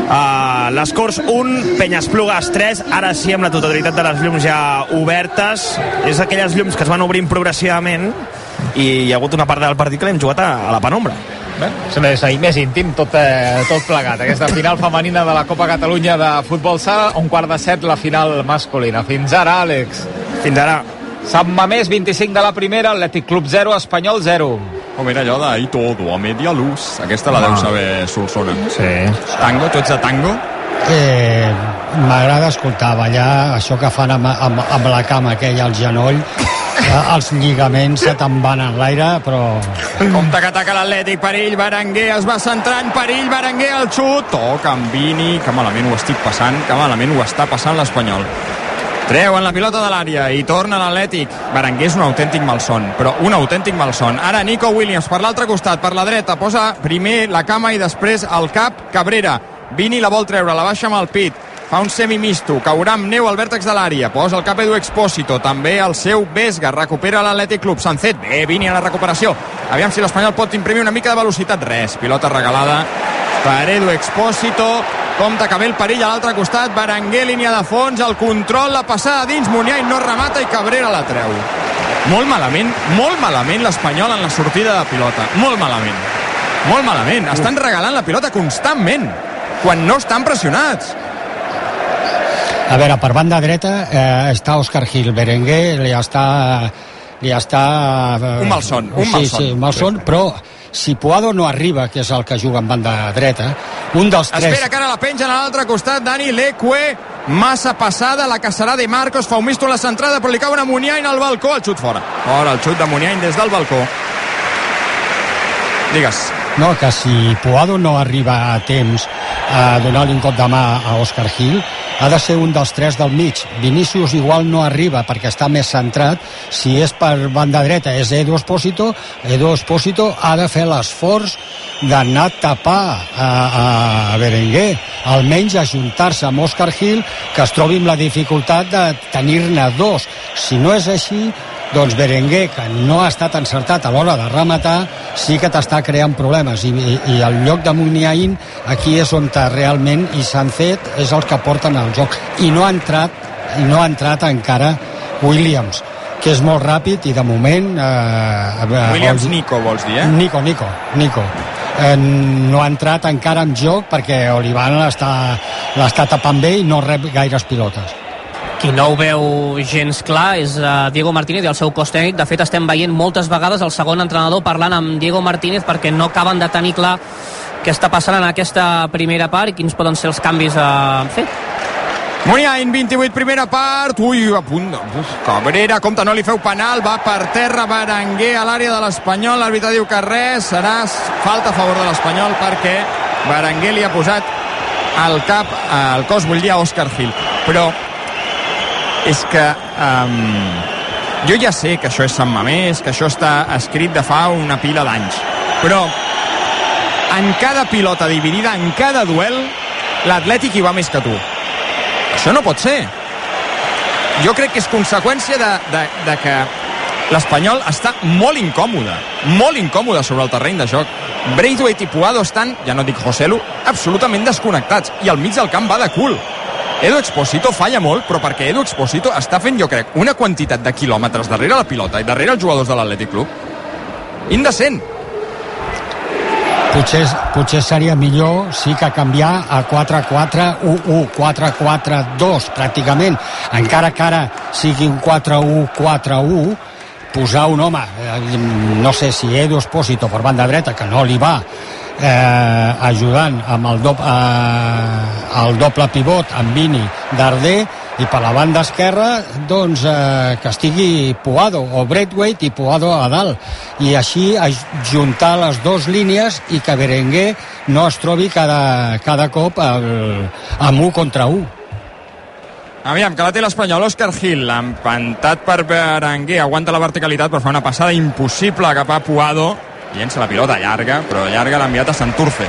eh, les Corts un, Peñasplugues tres, ara sí amb la totalitat de les llums ja obertes. És aquelles llums que es van obrint progressivament i hi ha hagut una part del partit que l'hem jugat a, a la penombra. Bé, sembla que és més íntim tot, eh, tot plegat. Aquesta final femenina de la Copa Catalunya de Futbol Sala, un quart de set la final masculina. Fins ara, Àlex. Fins ara. Sant Mamés, vint-i-cinc de la primera, Atlètic Club zero, Espanyol zero. Com era allò de "y todo a media luz"? Aquesta la deu saber Solsona. Sí. Tango, tu ets de tango? Eh, M'agrada escoltar ballar això que fan amb, amb, amb la cama aquella al genoll. Els lligaments se te'n van en l'aire, però... Compte que ataca l'Atlètic, perill, Berenguer es va centrant, perill, Berenguer, el xut, toca amb Vini, que malament ho estic passant, que malament ho està passant l'Espanyol. Treuen la pilota de l'àrea i torna l'Atlètic. Berenguer és un autèntic malson, però un autèntic malson. Ara Nico Williams per l'altre costat, per la dreta, posa primer la cama i després el cap Cabrera. Vini la vol treure, la baixa amb el pit, fa un semimisto, caurà amb neu al vèrtex de l'àrea, posa el cap Edu Expósito, també el seu Vesga, recupera l'Atlètic Club. Sancet, bé, Vini a la recuperació. Aviam si l'Espanyol pot imprimir una mica de velocitat. Res, pilota regalada per Edu Expósito. Compte que ve el perill a l'altre costat, Berenguer, línia de fons, el control, la passada dins, Muniain no remata i Cabrera la treu. Molt malament, molt malament l'Espanyol en la sortida de pilota. Molt malament. Molt malament. Estan regalant la pilota constantment, quan no estan pressionats. A veure, per banda dreta eh, està Òscar Gil. Berenguer li està... Li està eh, un malson, un sí, malson. Sí, un malson, sí. Però si Puado no arriba, que és el que juga en banda dreta, un dels tres... Espera que ara la penja a l'altre costat, Dani Leque, massa passada, la que serà de Marcos, fa un misto en la centrada, però li cau una Muniain al balcó, el xut fora. Fora, el xut de Muniain des del balcó. Digues. No, que si Puado no arriba a temps a donar-li un cop de mà a Òscar Gil, ha de ser un dels tres del mig. Vinícius igual no arriba perquè està més centrat. Si és per banda dreta és Edu Espósito, Edu Espósito ha de fer l'esforç d'anar a tapar a, a Berenguer, almenys ajuntar-se amb Òscar Gil, que es trobi amb la dificultat de tenir-ne dos. Si no és així, doncs Berenguer, que no ha estat encertat a l'hora de rematar, sí que t'està creant problemes, i, i, i el lloc de Muniain aquí és on realment i Sancet és els que porten el joc, i no ha entrat i no ha entrat encara Williams, que és molt ràpid i de moment eh, Williams vols... Nico vols dir, eh? Nico, Nico, Nico eh, no ha entrat encara en joc perquè Oliván l'està tapant bé i no rep gaires pilotes. Qui no ho veu gens clar és uh, Diego Martínez i el seu cos tècnic. De fet, estem veient moltes vegades el segon entrenador parlant amb Diego Martínez perquè no acaben de tenir clar què està passant en aquesta primera part i quins poden ser els canvis a fer. Muniain, vint-i-vuit, primera part. Ui, a punt. Uf, Cabrera, compte, no li feu penal. Va per terra, Berenguer a l'àrea de l'Espanyol. L'àrbitre diu que res, serà falta a favor de l'Espanyol perquè Berenguer li ha posat al cap, al cos, vull dir, a Òscar Gil. Però és que um, jo ja sé que això és Sant Mamés, que això està escrit de fa una pila d'anys, però en cada pilota dividida, en cada duel, l'Atlètic hi va més que tu. Això no pot ser. Jo crec que és conseqüència de, de, de que l'Espanyol està molt incòmode, molt incòmode sobre el terreny de joc. Braithwaite i Puado estan, ja no dic Joselu, absolutament desconnectats, i al mig del camp va de cul. Edu Expósito falla molt, però perquè Edu Expósito està fent, jo crec, una quantitat de quilòmetres darrere la pilota i darrere els jugadors de l'Atlètic Club indecent. Potser, potser seria millor sí que canviar a quatre quatre u u, quatre quatre dos pràcticament, encara que ara sigui un quatre u quatre u, posar un home, no sé si Edu Expósito per banda dreta, que no li va, eh, ajudant amb el, do, eh, el doble pivot amb Vini, Darder, i per la banda esquerra doncs eh, que estigui Puado o Braithwaite i Puado a dalt, i així juntar les dues línies i que Berenguer no es trobi cada, cada cop el, amb un contra un. Aviam, que la té l'Espanyol. Òscar Gil, empantat per Berenguer, aguanta la verticalitat per fer una passada impossible cap a Puado, llença la pilota llarga, però llarga l'ha enviat a Santurce.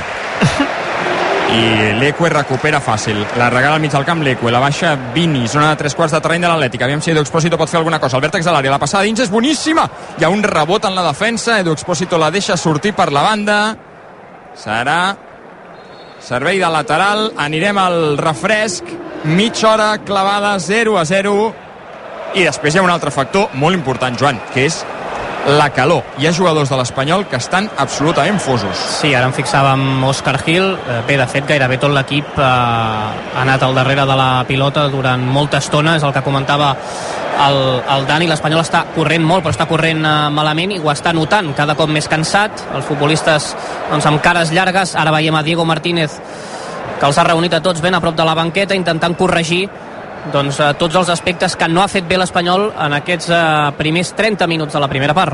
I Leque recupera fàcil, la regala al mig del camp Leque, la baixa Vini, zona de tres quarts de terreny de l'Atlètic. Aviam si Edu Expósito pot fer alguna cosa. El vèrtex de l'àrea, la passada dins és boníssima, hi ha un rebot en la defensa, Edu Expósito la deixa sortir per la banda, serà servei de lateral, anirem al refresc, mitja hora clavada, zero a zero, i després hi ha un altre factor molt important, Joan, que és la calor. Hi ha jugadors de l'Espanyol que estan absolutament fosos. Sí, ara em fixava amb Òscar Gil. Bé, de fet, gairebé tot l'equip eh, ha anat al darrere de la pilota durant molta estona, és el que comentava el, el Dani. L'Espanyol està corrent molt, però està corrent eh, malament, i ho està notant, cada cop més cansat. Els futbolistes doncs, amb cares llargues. Ara veiem a Diego Martínez, que els ha reunit a tots ben a prop de la banqueta, intentant corregir doncs, eh, tots els aspectes que no ha fet bé l'Espanyol en aquests eh, primers trenta minuts de la primera part.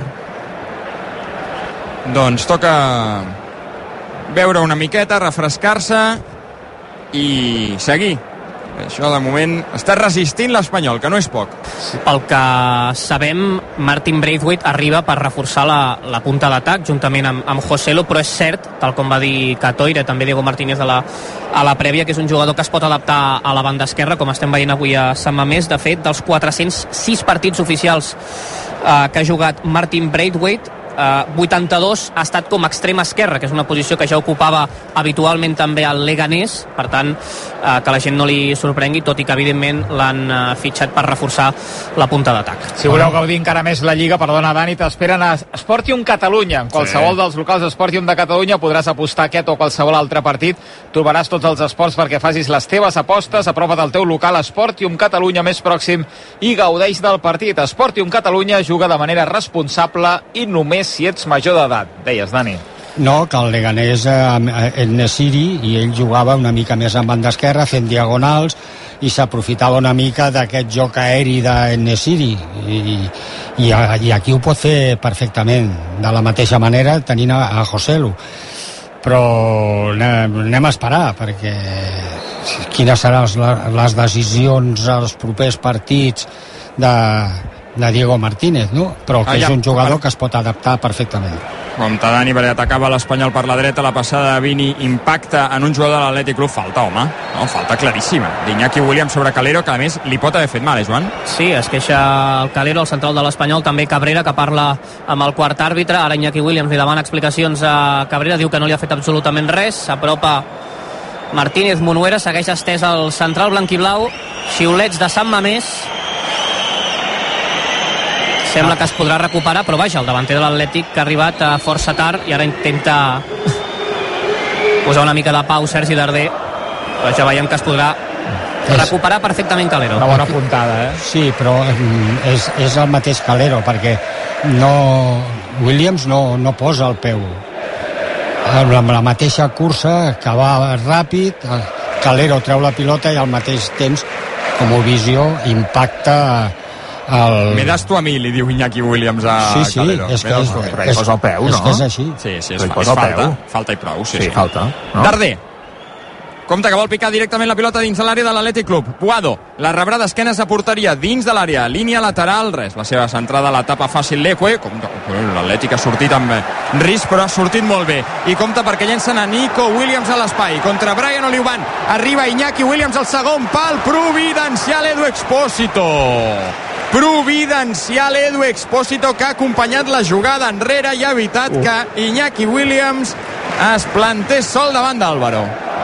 Doncs toca beure una miqueta, refrescar-se i seguir. Això de moment està resistint l'Espanyol, que no és poc. Pel que sabem, Martin Braithwaite arriba per reforçar la, la punta d'atac juntament amb, amb Joselu, però és cert, tal com va dir Catoire, també Diego Martínez a la, a la prèvia, que és un jugador que es pot adaptar a la banda esquerra, com estem veient avui a Sant Mamés. De fet, dels quatre-cents sis partits oficials eh, que ha jugat Martin Braithwaite, eh, vuitanta-dos ha estat com a extrem esquerre, que és una posició que ja ocupava habitualment també el Leganés, per tant eh, que la gent no li sorprengui, tot i que evidentment l'han eh, fitxat per reforçar la punta d'atac. Si voleu gaudir encara més la Lliga, perdona Dani, t'esperen a Sportium Catalunya. En qualsevol sí. dels locals Sportium de Catalunya podràs apostar aquest o qualsevol altre partit. Trobaràs tots els esports perquè facis les teves apostes. Apropa del teu local Sportium Catalunya més pròxim i gaudeix del partit. Sportium Catalunya juga de manera responsable i només si ets major d'edat. Deies, Dani. No, que el Leganés eh, en Nesiri, i ell jugava una mica més en banda esquerra, fent diagonals, i s'aprofitava una mica d'aquest joc aeri de Nesiri, i, i, i aquí ho pot fer perfectament, de la mateixa manera tenint a, a Joselu. Però anem, anem a esperar, perquè quines seran les, les decisions als propers partits de, de Diego Martínez, no? Però que ah, ja, és un jugador que es pot adaptar perfectament. Compte Dani, perquè atacava l'Espanyol per la dreta, la passada de Vini impacta en un jugador de l'Atlètic Club. Falta, home, no, falta claríssima d'Iñaki Williams sobre Calero, que a més li pot haver fet mal, eh, Joan? Sí, es queixa el Calero, el central de l'Espanyol, també Cabrera, que parla amb el quart àrbitre. Ara Iñaki Williams li demana explicacions a Cabrera, diu que no li ha fet absolutament res, s'apropa Martínez, Munuera, segueix estès el central blanquiblau, xiulets de Sant Mamés. Sembla que es podrà recuperar, però vaja, el davanter de l'Atlètic que ha arribat a força tard i ara intenta posar una mica de pau Sergi Darder, però ja veiem que es podrà recuperar perfectament Calero. Una bona puntada, eh? Sí, però és, és el mateix Calero, perquè no, Williams no, no posa el peu. Amb la mateixa cursa, que va ràpid, Calero treu la pilota i al mateix temps, com a visió, impacta el... Me das tu a mi, li diu Iñaki Williams a sí, sí, Calero. És que és, és, és, el peu, no? És que és així. Sí, sí, és, és falta, falta i prou. Sí, sí, sí. falta. No? Darder. Compte que vol picar directament la pilota dins de l'àrea de l'Atlètic Club. Puado, la rebrà d'esquenes a porteria, dins de l'àrea, línia lateral, res. La seva centrada a l'etapa fàcil l'Eque. L'Atlètic ha sortit amb risc, però ha sortit molt bé. I compte perquè llencen a Nico Williams a l'espai. Contra Brian Olivan. Arriba Iñaki Williams al segon pal. Providencial Edu Expósito. Providencial Edu Expósito, que ha acompanyat la jugada enrere i ha evitat uh. que Iñaki Williams es plantés sol davant d'Álvaro.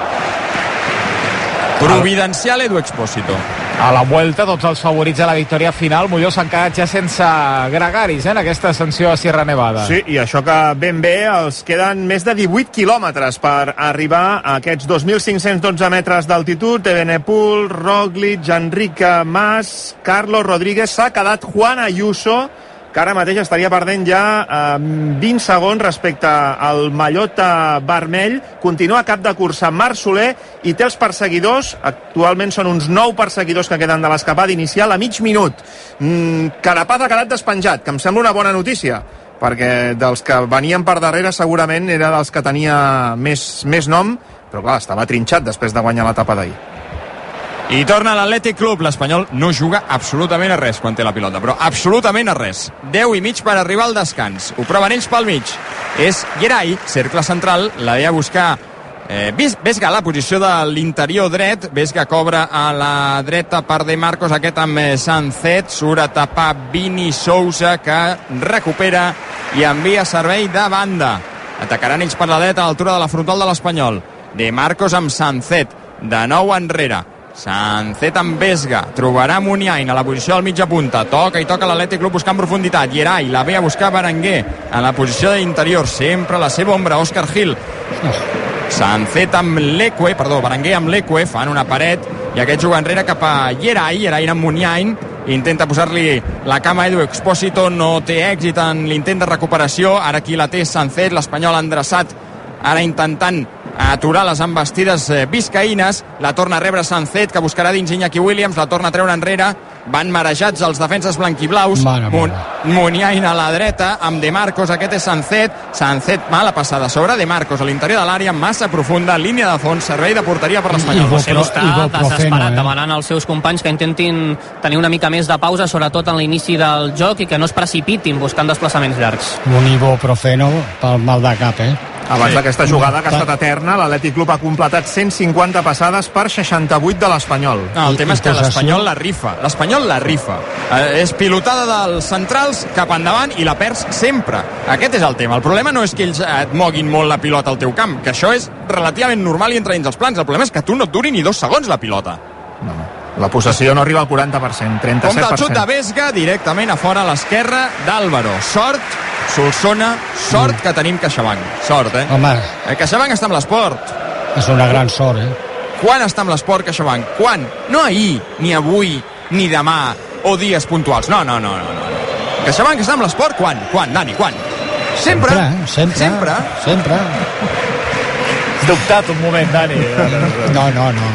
Providencial Edu Expósito. A la Vuelta, tots els favorits a la victòria final. Molló s'han quedat ja sense gregaris, eh, en aquesta ascensió a Sierra Nevada. Sí, i això que ben bé els queden més de divuit quilòmetres per arribar a aquests dos mil cinc-cents dotze metres d'altitud. Evenepoel, Roglic, Enrique Mas, Carlos Rodríguez. S'ha quedat Juan Ayuso, que ara mateix estaria perdent ja eh, vint segons respecte al mallot vermell. Continua a cap de cursa Marc Soler i té els perseguidors, actualment són uns nou perseguidors que queden de l'escapada inicial a mig minut. Mm, Carapaz ha quedat despenjat, que em sembla una bona notícia, perquè dels que venien per darrere segurament era dels que tenia més, més nom, però clar, estava trinxat després de guanyar l'etapa d'ahir. I torna l'Atlètic Club. L'Espanyol no juga absolutament a res quan té la pilota, però absolutament a res. deu i mig per arribar al descans. Ho proven ells pel mig. És Geray, cercle central, la ve a buscar eh, Vesga a la posició de l'interior dret. Vesga cobra a la dreta per De Marcos, aquest amb Sancet. Surt a tapar Vini Sousa, que recupera i envia servei de banda. Atacaran ells per la dreta a l'altura de la frontal de l'Espanyol. De Marcos amb Sancet, de nou enrere. Sancet amb Vesga, trobarà Muniain a la posició del mitja punta, toca i toca l'Atlètic Club buscant profunditat. Geray la ve a buscar Berenguer en la posició d'interior, sempre la seva ombra, Òscar Gil. Sancet amb l'Eque, perdó, Berenguer amb l'Eque, fan una paret i aquest juga enrere cap a Geray. Geray amb Muniain, intenta posar-li la cama a Edu Expósito, no té èxit en l'intent de recuperació. Ara qui la té Sancet, l'Espanyol endreçat, ara intentant aturar les embestides biscaïnes. La torna a rebre Sancet, que buscarà dins Iñaki Williams, la torna a treure enrere. Van marejats els defenses blanquiblaus. Mun Muniain a la dreta amb De Marcos, aquest és Sancet. Sancet, mala passada sobre De Marcos a l'interior de l'àrea, massa profunda, línia de fons, servei de porteria per l'Espanyol. José està desesperat, eh? demanant als seus companys que intentin tenir una mica més de pausa, sobretot en l'inici del joc, i que no es precipitin buscant desplaçaments llargs. Un ibuprofeno pel mal de cap, eh? Abans Sí. d'aquesta jugada, que ha estat eterna, l'Atlètic Club ha completat cent cinquanta passades per seixanta-vuit de l'Espanyol. No, el tema és que l'Espanyol la rifa. L'Espanyol la rifa. Eh, és pilotada dels centrals cap endavant i la perds sempre. Aquest és el tema. El problema no és que ells et moguin molt la pilota al teu camp, que això és relativament normal i entra dins els plans. El problema és que tu no et duri ni dos segons la pilota. No. La possessió no arriba al quaranta per cent, trenta-set per cent. Compte el xut de Vesga directament a fora a l'esquerra d'Àlvaro. Sort, Solsona, sort que tenim CaixaBank. Sort, eh? Home. El CaixaBank està amb l'esport. És una gran sort, eh? Quan està amb l'esport CaixaBank? Quan? No ahir, ni avui, ni demà, o dies puntuals. No, no, no, no. no. CaixaBank està amb l'esport quan? Quan, Dani, quan? Sempre. Sempre. Sempre. Sempre. Has dubtat un moment, Dani. No, no, no.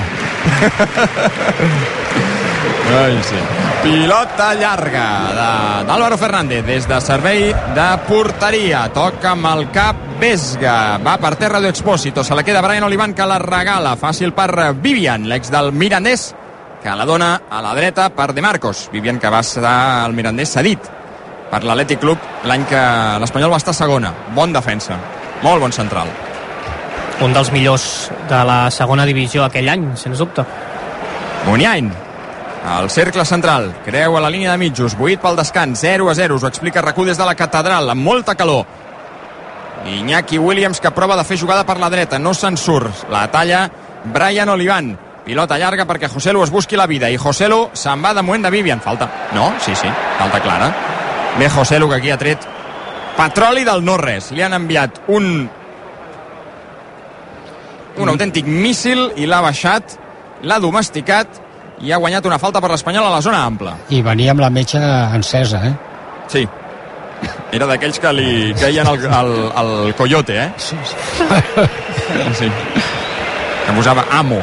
Ai, sí. Pilota llarga d'Álvaro Fernández des de servei de porteria. Toca amb el cap Vesga. Va per terra d'Expósito. Se la queda Brian Olivan, que la regala. Fàcil per Vivian, l'ex del Mirandés, que la dona a la dreta per De Marcos. Vivian, que va estar al Mirandés cedit per l'Atlètic Club l'any que l'Espanyol va estar segona. Bon defensa. Molt bon central. Un dels millors de la segona divisió aquell any, sens dubte. Muniain, al cercle central, creu a la línia de mitjos, buit pel descans, zero a zero, us ho explica RAC u des de la catedral, amb molta calor. Iñaki Williams, que prova de fer jugada per la dreta, no se'n surt, la talla Brian Olivan, pilota llarga perquè Joselu es busqui la vida, i Joselu se'n va de moment de Vivian, falta, no? Sí, sí, falta clara. Bé Joselu, que aquí ha tret petroli del no-res, li han enviat un un autèntic míssil i l'ha baixat, l'ha domesticat i ha guanyat una falta per l'Espanyol a la zona ampla. I venia amb la metxa encesa, eh? Sí. Era d'aquells que li queien el, el, el coyote, eh? Sí, sí. Sí. Que posava amo.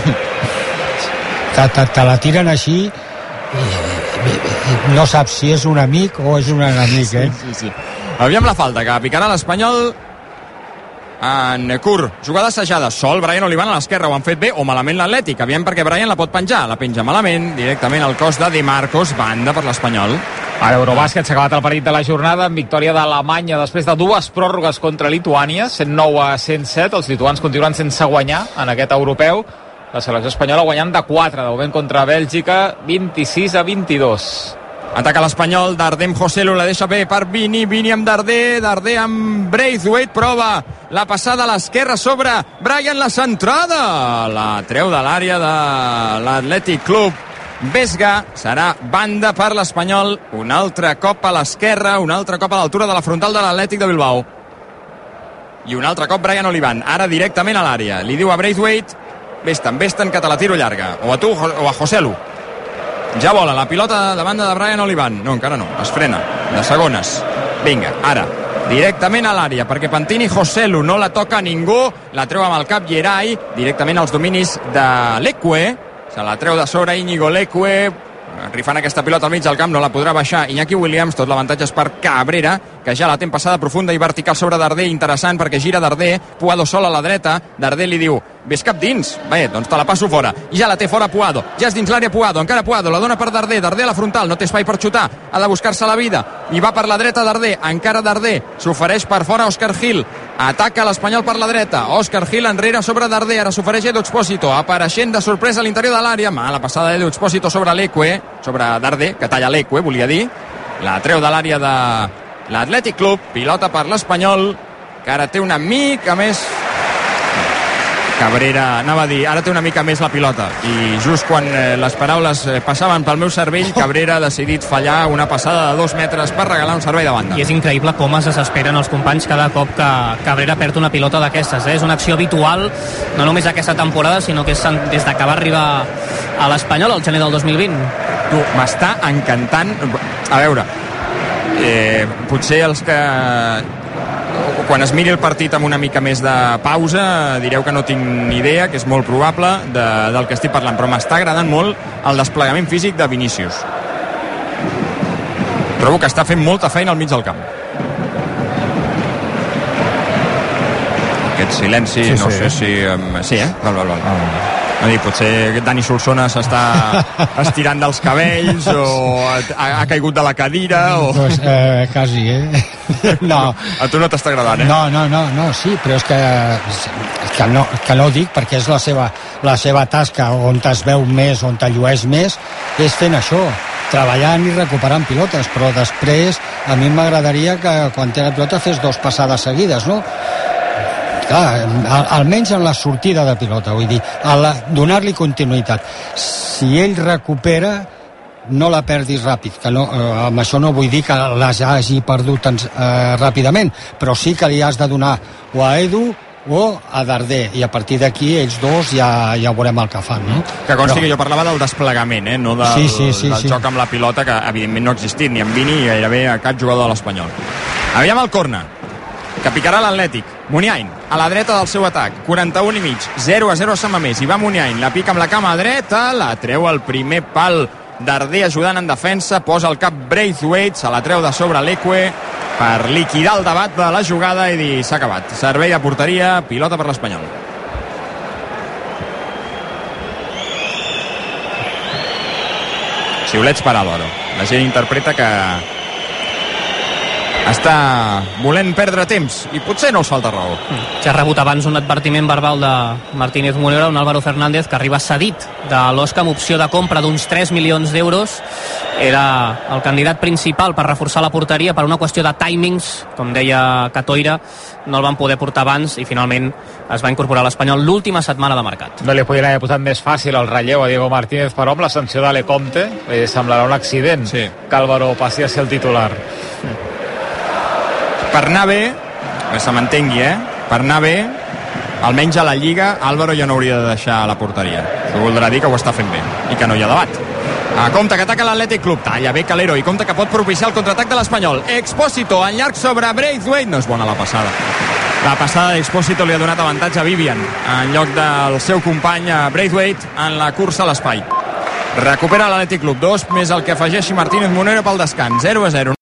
Te, te, te la tiren així i no saps si és un amic o és un enemic, eh? Sí, sí, sí. Aviam la falta, que picarà l'Espanyol en curt, jugada assajada, sol Brian Olivan a l'esquerra, ho han fet bé o malament l'Atlètic, aviam perquè Brian la pot penjar, la penja malament, directament al cos de De Marcos, banda per l'Espanyol. A l'Eurobàsquet s'ha acabat el partit de la jornada amb victòria d'Alemanya després de dues pròrrogues contra Lituània, cent nou a cent set, els lituans continuen sense guanyar en aquest europeu, la selecció espanyola guanyant de quatre, de moment contra Bèlgica, vint-i-sis a vint-i-dos. Ataca l'Espanyol, Darder amb Joselu, la deixa bé per Vini, Vini amb Darder, Darder amb Braithwaite, prova la passada a l'esquerra sobre Brian, la centrada, la treu de l'àrea de l'Atlètic Club. Vesga, serà banda per l'Espanyol, un altre cop a l'esquerra, un altre cop a l'altura de la frontal de l'Atlètic de Bilbao. I un altre cop Brian Olivan, ara directament a l'àrea, li diu a Braithwaite, vés-te'n, vés-te'n, que te la tiro llarga, o a tu o a Joselu. Ja vola la pilota de banda de Brian Olivan. No, encara no, es frena, de segones. Vinga, ara, directament a l'àrea, perquè Pantini Joselu no la toca a ningú, la treu amb el cap Gerai, directament als dominis de Leque, se la treu de sobre Íñigo Leque, rifant aquesta pilota al mig del camp, no la podrà baixar Iñaki Williams, tot l'avantatge és per Cabrera, que ja la té passada profunda i vertical sobre Darder, interessant perquè gira Darder, Puado sol a la dreta, Darder li diu, ves cap dins, bé, doncs te la passo fora, ja la té fora Puado, ja és dins l'àrea Puado, encara Puado, la dona per Darder, Darder a la frontal, no té espai per xutar, ha de buscar-se la vida, i va per la dreta Darder, encara Darder, s'ofereix per fora Òscar Gil, ataca l'Espanyol per la dreta, Òscar Gil enrere sobre Darder, ara s'ofereix Edu Expósito, apareixent de sorpresa a l'interior de l'àrea, mala passada d'Edu Expósito sobre Leque, sobre Darder, que talla Leque, volia dir, la treu de l'àrea de l'Atlètic Club, pilota per l'Espanyol, que ara té una mica més... Cabrera, anava a dir, ara té una mica més la pilota, i just quan eh, les paraules eh, passaven pel meu cervell, Cabrera ha decidit fallar una passada de dos metres per regalar un servei de banda. I és increïble com es desesperen els companys cada cop que Cabrera perd una pilota d'aquestes, eh? És una acció habitual, no només aquesta temporada, sinó que és des de que va arribar a l'Espanyol el gener del dos mil vint. Tu, m'està encantant... A veure, eh, potser els que... quan es miri el partit amb una mica més de pausa direu que no tinc ni idea, que és molt probable de, del que estic parlant, però m'està agradant molt el desplegament físic de Vinícius. Trobo que està fent molta feina al mig del camp. Aquest silenci, sí, no sí. sé si... Um, sí, eh? Val, val, val. Ah. No dir, potser Dani Solsona s'està estirant dels cabells o ha, ha caigut de la cadira o... Pues, eh, quasi, eh? No. A tu no t'està agradant, eh? No, no, no, no, sí, però és que, que, no, que no ho dic perquè és la seva, la seva tasca on es veu més, on te llueix més, és fent això, treballant i recuperant pilotes, però després a mi m'agradaria que quan té la pilota fes dos passades seguides, no? Clar, al, almenys en la sortida de pilota, vull dir, donar-li continuïtat. Si ell recupera, no la perdis ràpid, que no, eh, amb això no vull dir que les hagi perdut eh, ràpidament, però sí que li has de donar o a Edu o a Darder, i a partir d'aquí ells dos ja, ja veurem el que fan, no? Que consti però... que jo parlava del desplegament, eh? No del, sí, sí, sí, del sí. joc amb la pilota, que evidentment no ha existit ni en Vini ni gairebé a cap jugador de l'Espanyol. Aviam el corner, que picarà l'Atlètic. Muniain, a la dreta del seu atac, quaranta-un i mig, zero a zero a Sant Mamés. Hi va Muniain, la pica amb la cama dreta, la treu al primer pal, Darder ajudant en defensa, posa el cap Braithwaite, se la treu de sobre l'Eque per liquidar el debat de la jugada i dir s'ha acabat. Servei de porteria, pilota per l'Espanyol. Xiulets per Álvaro. La gent interpreta que està volent perdre temps i potser no us falta raó. Ja ha rebut abans un advertiment verbal de Martínez Monera, un Álvaro Fernández que arriba cedit de l'Osca amb opció de compra d'uns tres milions d'euros. Era el candidat principal per reforçar la porteria, per una qüestió de timings, com deia Catoira, no el van poder portar abans i finalment es va incorporar a l'Espanyol l'última setmana de mercat. No li podien haver posat més fàcil el relleu a Diego Martínez, però amb la sanció de Lecomte eh, semblarà un accident sí. que Álvaro passi a ser el titular. Per anar bé, que se m'entengui, eh? Per anar bé, almenys a la Lliga, Álvaro ja no hauria de deixar la porteria. Això voldrà dir que ho està fent bé i que no hi ha debat. A compte que ataca l'Atlètic Club, talla bé Calero i compte que pot propiciar el contraatac de l'Espanyol. Expósito en llarg sobre Braithwaite, no és bona la passada. La passada d'Expósito li ha donat avantatge a Vivian en lloc del seu company Braithwaite en la cursa a l'espai. Recupera l'Atlètic Club, dos més el que afegeixi Martínez Monero pel descans, zero a zero.